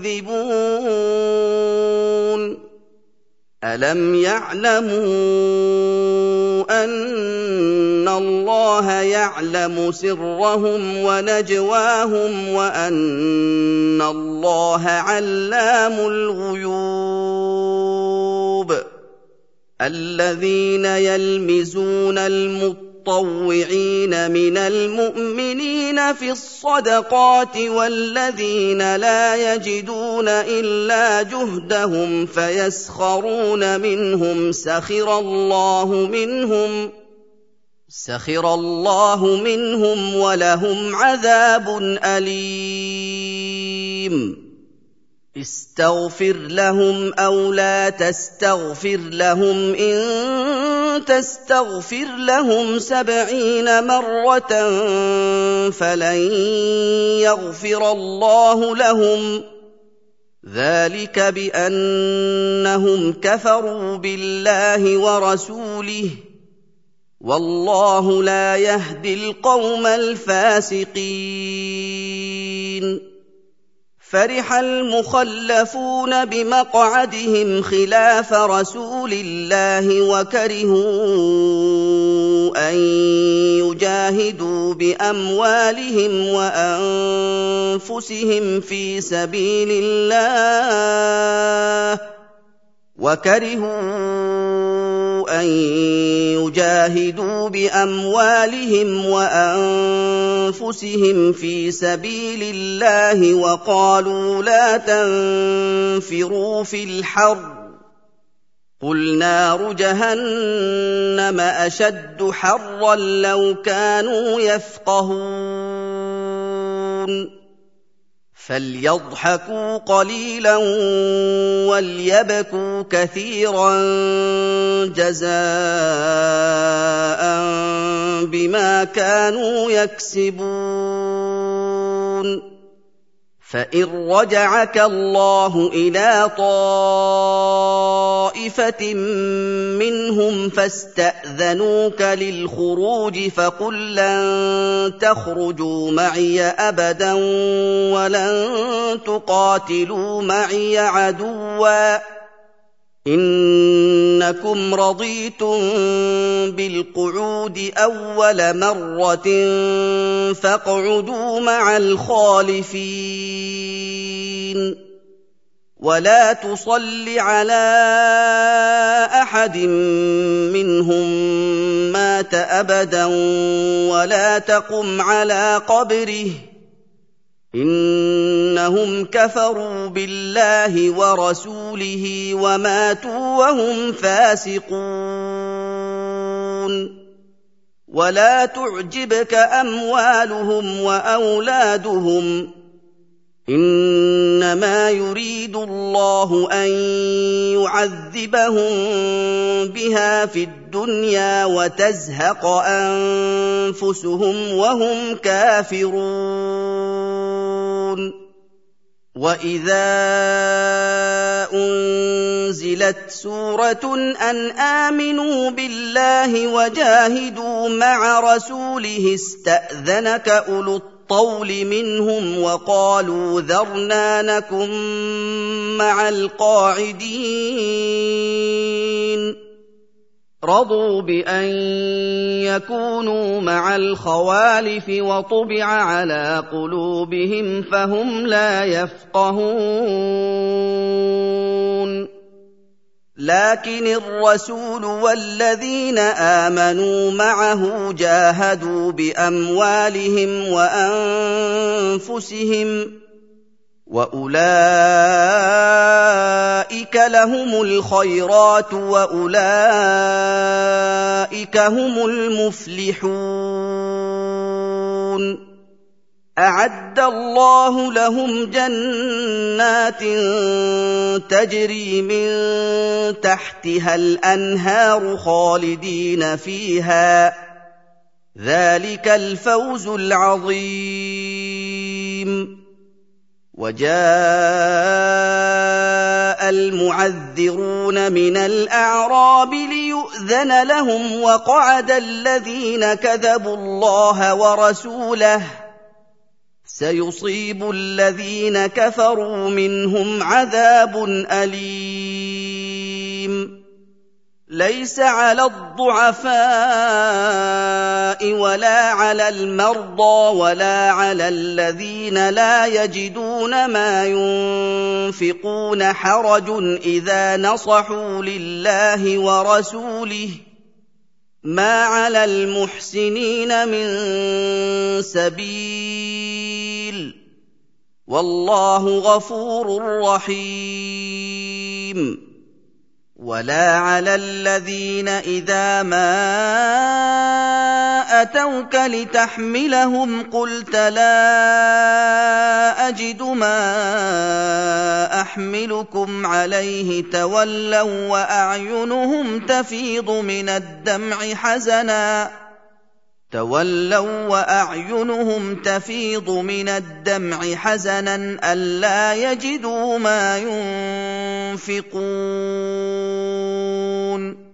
Speaker 1: يكذبون ألم يعلموا أن الله يعلم سرهم ونجواهم وأن الله علام الغيوب الذين يلمزون المطوعين من المؤمنين في الصدقات والذين لا يجدون إلا جهدهم فيسخرون منهم سخر الله منهم سخر الله منهم ولهم عذاب أليم استغفر لهم أو لا تستغفر لهم إن تستغفر لهم سبعين مرة فلن يغفر الله لهم ذلك بأنهم كفروا بالله ورسوله والله لا يهدي القوم الفاسقين فرح المخلفون بمقعدهم خلاف رسول الله وكرهوا أن يجاهدوا بأموالهم وأنفسهم في سبيل الله وكرهوا أن يجاهدوا بأموالهم وأنفسهم في سبيل الله وقالوا لا تنفروا في الحر قل نار جهنم أشد حرا لو كانوا يفقهون فليضحكوا قليلا وليبكوا كثيرا جزاء بما كانوا يكسبون فإن رجعك الله إلى طائفة منهم فاستأذنوك للخروج فقل لن تخرجوا معي أبدا ولن تقاتلوا معي عدوا إنكم رضيتم بالقعود أول مرة فاقعدوا مع الخالفين ولا تصل على أحد منهم مات أبدا ولا تقم على قبره إنهم كفروا بالله ورسوله وماتوا وهم فاسقون ولا تعجبك أموالهم وأولادهم إنما يريد الله أن يعذبهم بها في الدنيا وتزهق أنفسهم وهم كافرون وإذا أنزلت سورة أن آمنوا بالله وجاهدوا مع رسوله استأذنك أولو الطول منهم وقالوا ذرنا نكن مع القاعدين رضوا بأن يكونوا مع الخوالف وطبع على قلوبهم فهم لا يفقهون لكن الرسول والذين آمنوا معه جاهدوا بأموالهم وأنفسهم وأولئك لهم الخيرات وأولئك هم المفلحون أعد الله لهم جنات تجري من تحتها الأنهار خالدين فيها ذلك الفوز العظيم وجاء المعذرون من الأعراب ليؤذن لهم وقعد الذين كذبوا الله ورسوله سيصيب الذين كفروا منهم عذاب أليم ليس على الضعفاء ولا على المرضى ولا على الذين لا يجدون ما ينفقون حرج إذا نصحوا لله ورسوله ما على المحسنين من سبيل والله غفور رحيم ولا على الذين إذا ما أتوك لتحملهم قلت لا أجد ما أحملكم عليه تولوا وأعينهم تفيض من الدمع حزنا تولوا وأعينهم تفيض من الدمع حزنا ألا يجدوا ما ينفقون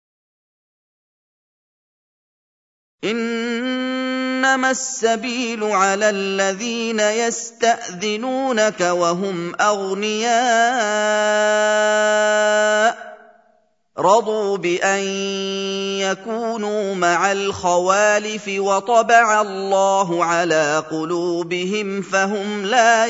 Speaker 1: إنما السبيل على الذين يستأذنونك وهم أغنياء رضوا بأن يكونوا مع الخوالف وطبع الله على قلوبهم فهم لا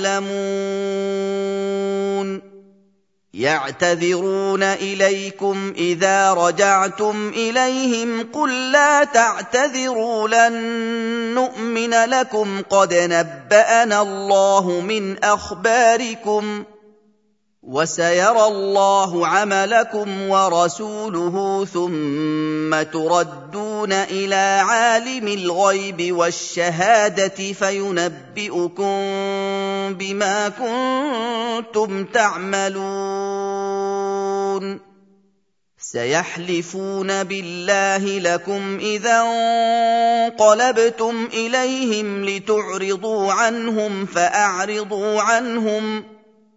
Speaker 1: يعلمون يعتذرون إليكم إذا رجعتم إليهم قل لا تعتذروا لن نؤمن لكم قد نبأنا الله من أخباركم وسيرى الله عملكم ورسوله ثم تردون إلى عالم الغيب والشهادة فينبئكم بما كنتم تعملون سيحلفون بالله لكم إذا انقلبتم إليهم لتعرضوا عنهم فأعرضوا عنهم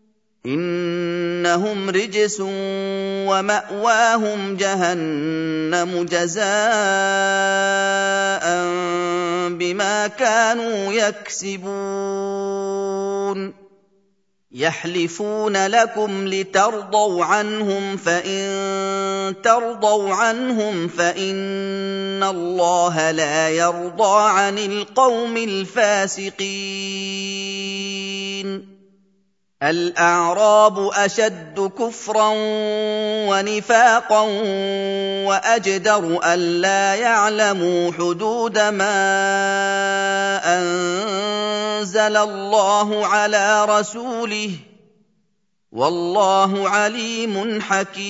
Speaker 1: إنهم رجس ومأواهم جهنم جزاء بما كانوا يكسبون يحلفون لكم لترضوا عنهم فإن ترضوا عنهم فإن الله لا يرضى عن القوم الفاسقين الأعراب أشد كفرا ونفاقا وأجدر ألا يعلموا حدود ما أنزل الله على رسوله والله عليم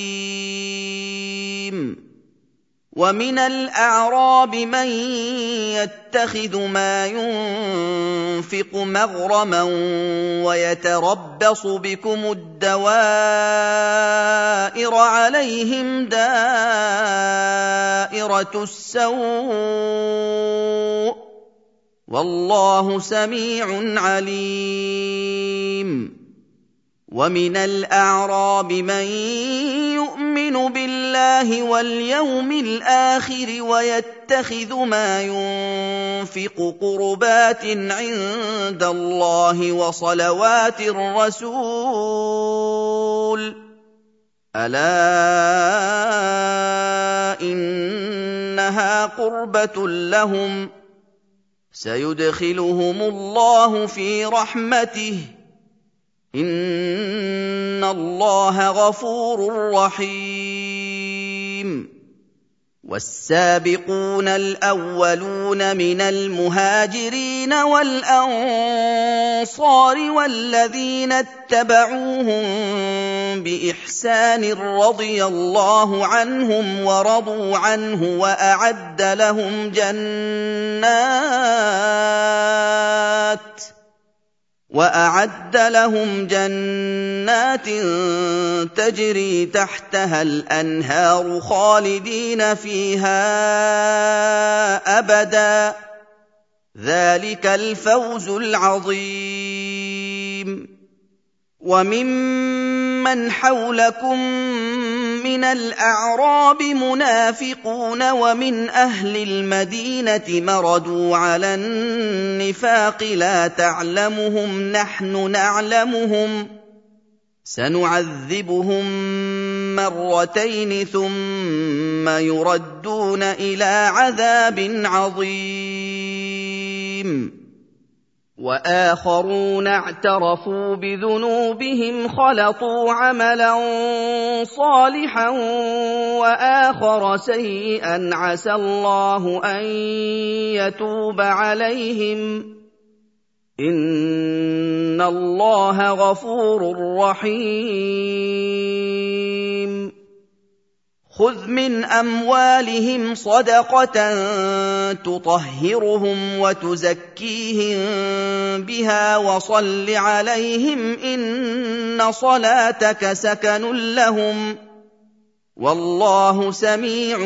Speaker 1: حكيم ومن الأعراب من يتخذ ما ينفق مغرما ويتربص بكم الدوائر عليهم دائرة السوء والله سميع عليم ومن الأعراب من يؤمن بالله واليوم الآخر ويتخذ ما ينفق قربات عند الله وصلوات الرسول ألا إنها قربة لهم سيدخلهم الله في رحمته إِنَّ اللَّهَ غَفُورٌ رَّحِيمٌ وَالسَّابِقُونَ الْأَوَّلُونَ مِنَ الْمُهَاجِرِينَ وَالْأَنصَارِ وَالَّذِينَ اتَّبَعُوهُم بِإِحْسَانٍ رَّضِيَ اللَّهُ عَنْهُمْ وَرَضُوا عَنْهُ وَأَعَدَّ لَهُمْ جَنَّاتٍ وَأَعَدَّ لَهُمْ جَنَّاتٍ تَجْرِي تَحْتَهَا الْأَنْهَارُ خَالِدِينَ فِيهَا أَبَدًا ۚ ذَٰلِكَ الْفَوْزُ الْعَظِيمُ وَمِمَّنْ حَوْلَكُم مِّنَ الْأَعْرَابِ مُنَافِقُونَ وَمِنْ أَهْلِ الْمَدِينَةِ مَرَدُوا عَلَى النِّفَاقِ لَا تَعْلَمُهُمْ نَحْنُ نَعْلَمُهُمْ ۚ سَنُعَذِّبُهُم مَّرَّتَيْنِ ثُمَّ يُرَدُّونَ إِلَىٰ عَذَابٍ عَظِيمٍ وَآخَرُونَ اعْتَرَفُوا بِذُنُوبِهِمْ خَلَطُوا عَمَلًا صَالِحًا وَآخَرَ سَيِّئًا عَسَى اللَّهُ أَن يَتُوبَ عَلَيْهِمْ ۚ إِنَّ اللَّهَ غَفُورٌ رَّحِيمٌ خُذْ مِنْ أَمْوَالِهِمْ صَدَقَةً تُطَهِّرُهُمْ وَتُزَكِّيهِم بِهَا وَصَلِّ عَلَيْهِمْ ۖ إِنَّ صَلَاتَكَ سَكَنٌ لَّهُمْ ۗ وَاللَّهُ سَمِيعٌ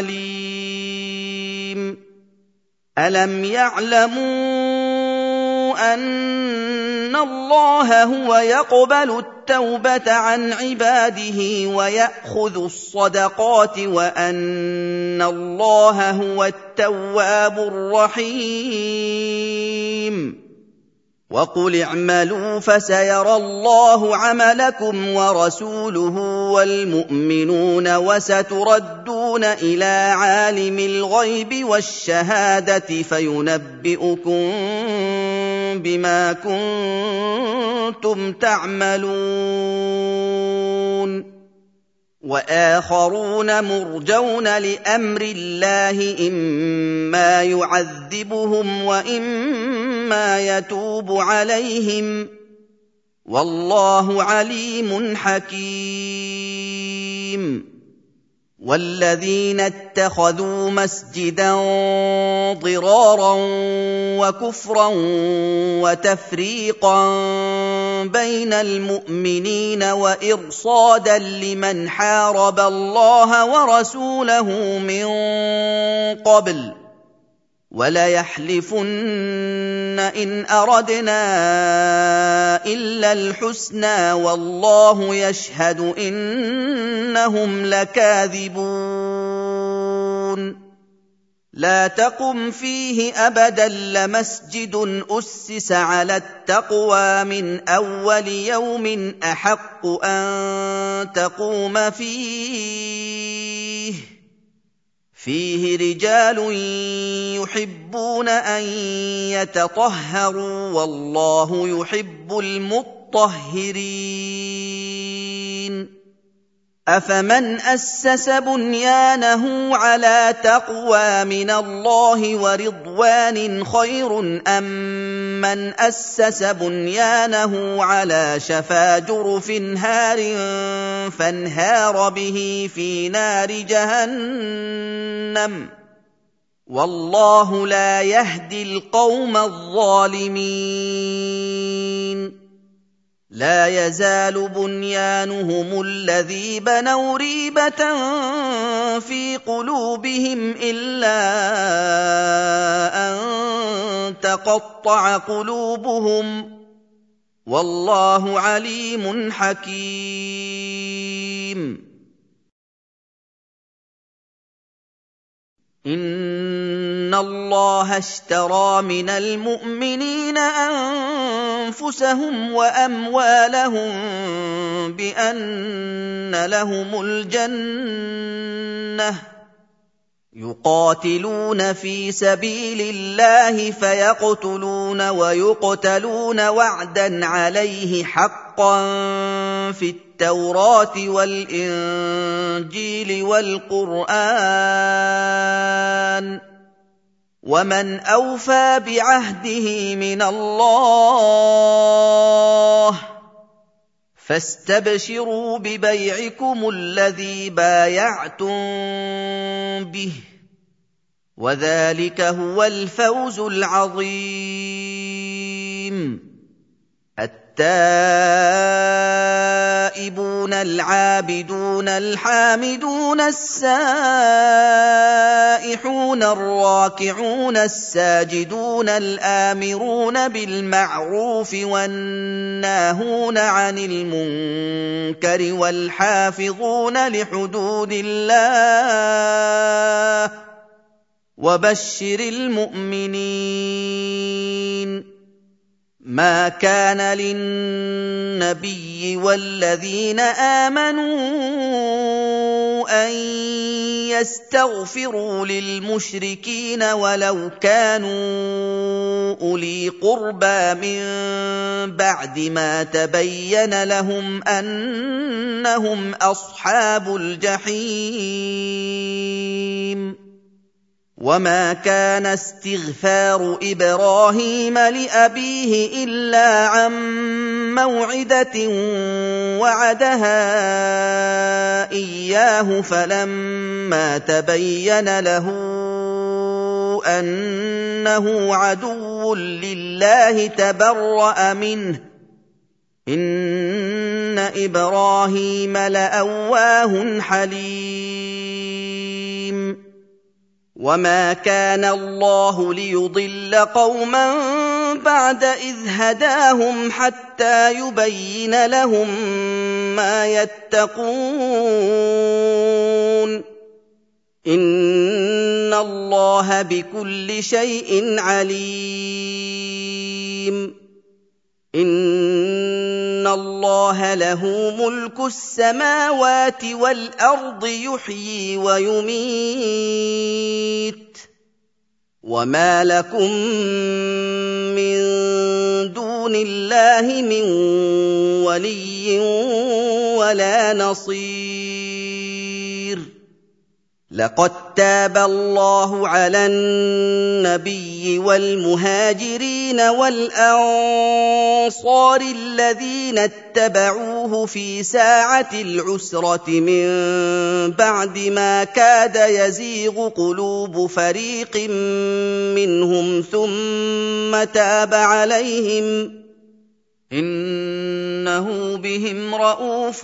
Speaker 1: عَلِيمٌ أَلَمْ يَعْلَمُوا أَنَّ اللَّهَ هُوَ يَقْبَلُ التَّوْبَةَ عَنْ عِبَادِهِ وَيَأْخُذُ الصَّدَقَاتِ وَأَنَّ اللَّهَ هُوَ التَّوَّابُ الرَّحِيمُ وَقُلِ اعْمَلُوا فَسَيَرَى اللَّهُ عَمَلَكُمْ وَرَسُولُهُ وَالْمُؤْمِنُونَ وَسَتُرَدُّونَ إِلَىٰ عَالِمِ الْغَيْبِ وَالشَّهَادَةِ فَيُنَبِّئُكُم بِمَا كُنتُمْ تَعْمَلُونَ وَآخَرُونَ مُرْجَوْنَ لِأَمْرِ اللَّهِ إِمَّا يُعَذِّبُهُمْ وَإِمَّا يَتُوبُ عَلَيْهِمْ ۗ وَاللَّهُ عَلِيمٌ حَكِيمٌ وَالَّذِينَ اتَّخَذُوا مَسْجِدًا ضِرَارًا وَكُفْرًا وَتَفْرِيقًا بَيْنَ الْمُؤْمِنِينَ وَإِرْصَادًا لِّمَنْ حَارَبَ اللَّهَ وَرَسُولَهُ مِن قَبْلُ ۚ وَلَيَحْلِفُنَّ إِنْ أَرَدْنَا إِلَّا الْحُسْنَىٰ وَاللَّهُ يَشْهَدُ إِنَّهُمْ لَكَاذِبُونَ لَا تَقُمْ فِيهِ أَبَدًا لَّمَسْجِدٌ أُسِّسَ عَلَى التَّقْوَىٰ مِنْ أَوَّلِ يَوْمٍ أَحَقُّ أَن تَقُومَ فِيهِ فِيهِ رِجَالٌ يُحِبُّونَ أَن يَتَطَهَّرُوا وَاللَّهُ يُحِبُّ الْمُطَّهِّرِينَ أَفَمَنْ أَسَّسَ بُنْيَانَهُ عَلَىٰ تَقْوَىٰ مِنَ اللَّهِ وَرِضْوَانٍ خَيْرٌ أَم مَّنْ أَسَّسَ بُنْيَانَهُ عَلَىٰ شَفَا جُرُفٍ هَارٍ فَانْهَارَ بِهِ فِي نَارِ جَهَنَّمَ ۗ وَاللَّهُ لَا يَهْدِي الْقَوْمَ الظَّالِمِينَ لَا يَزَالُ بُنْيَانُهُمُ الَّذِي بَنَوْا رِيبَةً فِي قُلُوبِهِمْ إِلَّا أَن تَقَطَّعَ قُلُوبُهُمْ ۗ وَاللَّهُ عَلِيمٌ حَكِيمٌ إِنَّ اللَّهَ اشْتَرَىٰ مِنَ الْمُؤْمِنِينَ أَنفُسَهُمْ وَأَمْوَالَهُم بِأَنَّ لَهُمُ الْجَنَّةَ ۚ يقاتلون في سبيل الله فيقتلون ويقتلون وعدا عليه حقا في التوراة والإنجيل والقرآن ومن أوفى بعهده من الله فاستبشروا ببيعكم الذي بايعتم به وذلك هو الفوز العظيم. التائبون العابدون الحامدون السائحون الراكعون الساجدون الآمرون بالمعروف والناهون عن المنكر والحافظون لحدود الله وبشر المؤمنين. ما كان للنبي والذين آمنوا أن يستغفروا للمشركين ولو كانوا أولي قربى من بعد ما تبين لهم أنهم أصحاب الجحيم. وما كان استغفار إبراهيم لأبيه إلا عن موعدة وعدها إياه فلما تبين له أنه عدو لله تبرأ منه إن إبراهيم لأواه حليم. وما كان الله ليضل قوما بعد إذ هداهم حتى يبين لهم ما يتقون إن الله بكل شيء عليم. إن الله له ملك السماوات والأرض يحيي ويميت وما لكم من دون الله من ولي ولا نصير. لقد تاب الله على النبي والمهاجرين والأنصار الذين اتبعوه في ساعة العسرة من بعد ما كاد يزيغ قلوب فريق منهم ثم تاب عليهم إنه بهم رءوف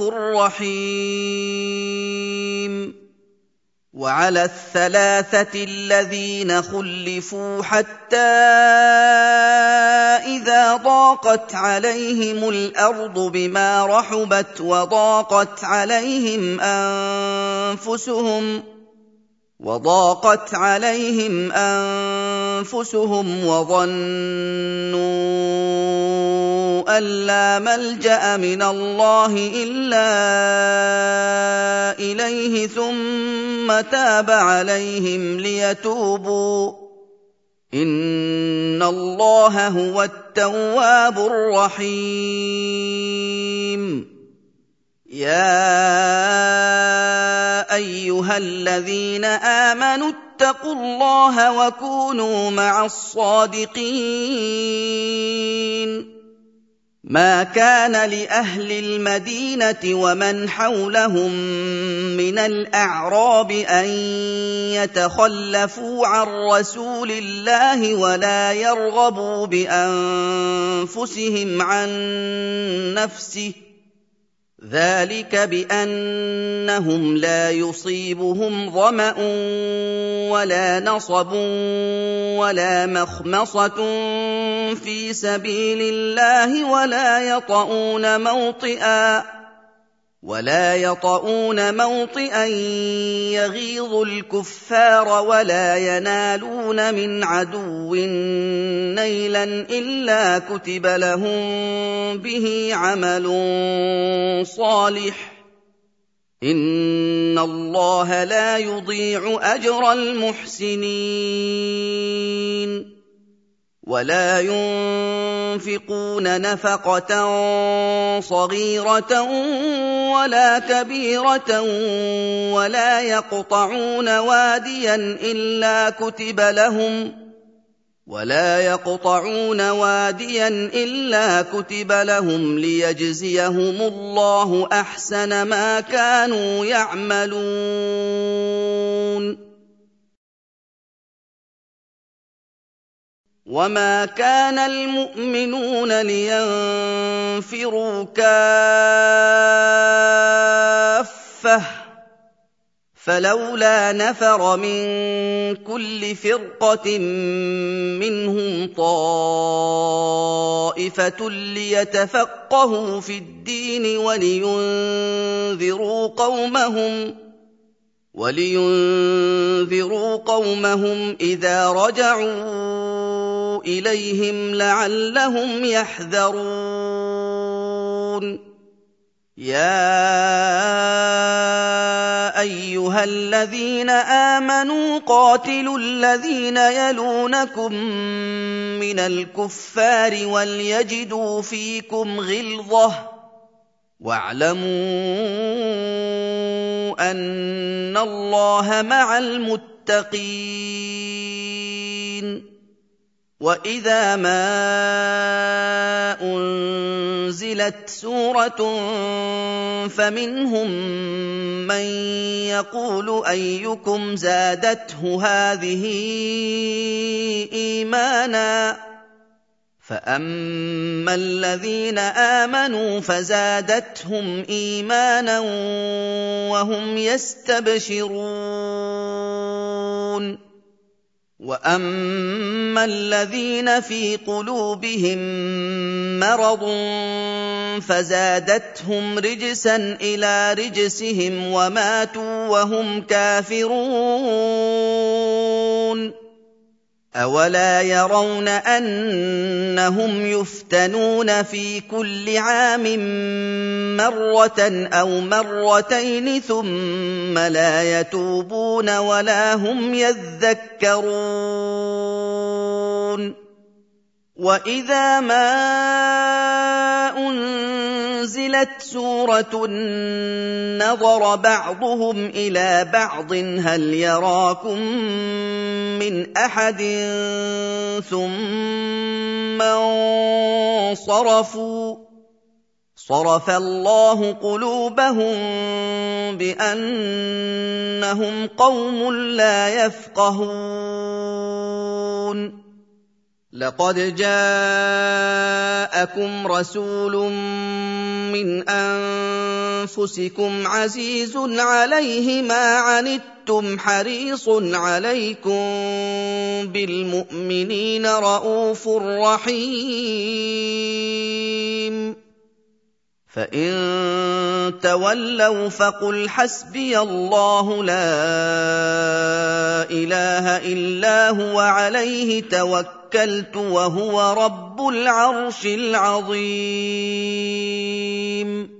Speaker 1: رحيم. وعلى الثلاثة الذين خلفوا حتى إذا ضاقت عليهم الأرض بما رحبت وضاقت عليهم أنفسهم وضاقت عليهم أنفسهم وظنوا أن لا ملجأ من الله إلا إليه ثم تاب عليهم ليتوبوا إن الله هو التواب الرحيم. يا أيها الذين آمنوا اتقوا الله وكونوا مع الصادقين. ما كان لأهل المدينة ومن حولهم من الأعراب أن يتخلفوا عن رسول الله ولا يرغبوا بأنفسهم عن نفسه ذلك بأنهم لا يصيبهم ظمأ ولا نصب ولا مخمصة في سبيل الله ولا يطؤون موطئا ولا يطؤون موطئا يغيظ الكفار ولا ينالون من عدو نيلا إلا كتب لهم به عمل صالح إِنَّ اللَّهَ لَا يُضِيعُ أَجْرَ الْمُحْسِنِينَ وَلَا يُنفِقُونَ نَفَقَةً صَغِيرَةً وَلَا كَبِيرَةً وَلَا يَقْطَعُونَ وَادِيًا إِلَّا كُتِبَ لَهُمْ ولا يقطعون واديا إلا كتب لهم ليجزيهم الله أحسن ما كانوا يعملون وما كان المؤمنون لينفروا كافة فلولا نفر من كل فرقة منهم طائفة ليتفقهوا في الدين ولينذروا قومهم ولينذروا قومهم إذا رجعوا إليهم لعلهم يحذرون يا أيها الذين آمنوا قاتلوا الذين يلونكم من الكفار وليجدوا فيكم غلظة واعلموا أن الله مع المتقين وَإِذَا مَا أُنزِلَتْ سُورَةٌ فَمِنْهُم مَّن يَقُولُ أَيُّكُمْ زَادَتْهُ هَٰذِهِ إِيمَانًا فَأَمَّا الَّذِينَ آمَنُوا فَزَادَتْهُمْ إِيمَانًا وَهُمْ يَسْتَبْشِرُونَ وَأَمَّا الَّذِينَ فِي قُلُوبِهِم مَّرَضٌ فَزَادَتْهُمْ رِجْسًا إِلَىٰ رِجْسِهِمْ وَمَاتُوا وَهُمْ كَافِرُونَ أَوَلَا يَرَوْنَ أَنَّهُمْ يُفْتَنُونَ فِي كُلِّ عَامٍ مَّرَّةً أَوْ مَرَّتَيْنِ ثُمَّ لَا يَتُوبُونَ وَلَا هُمْ يَذَّكَّرُونَ وَإِذَا مَا أُنزِلَتْ سُورَةٌ نَّظَرَ بَعْضُهُمْ إِلَىٰ بَعْضٍ هَلْ يَرَاكُم مِّنْ أَحَدٍ ثُمَّ انصَرَفُوا صَرَفَ اللَّهُ قُلُوبَهُم بِأَنَّهُمْ قَوْمٌ لَّا يَفْقَهُونَ لَقَدْ جَاءَكُمْ رَسُولٌ مِّنْ أَنفُسِكُمْ عَزِيزٌ عَلَيْهِ مَا عَنِتُّمْ حَرِيصٌ عَلَيْكُم بِالْمُؤْمِنِينَ رَءُوفٌ رَّحِيمٌ فَإِن تَوَلَّوْا فَقُلْ حَسْبِيَ اللَّهُ لَا إِلَٰهَ إِلَّا هُوَ عَلَيْهِ تَوَكَّلْتُ وَهُوَ رَبُّ الْعَرْشِ الْعَظِيمِ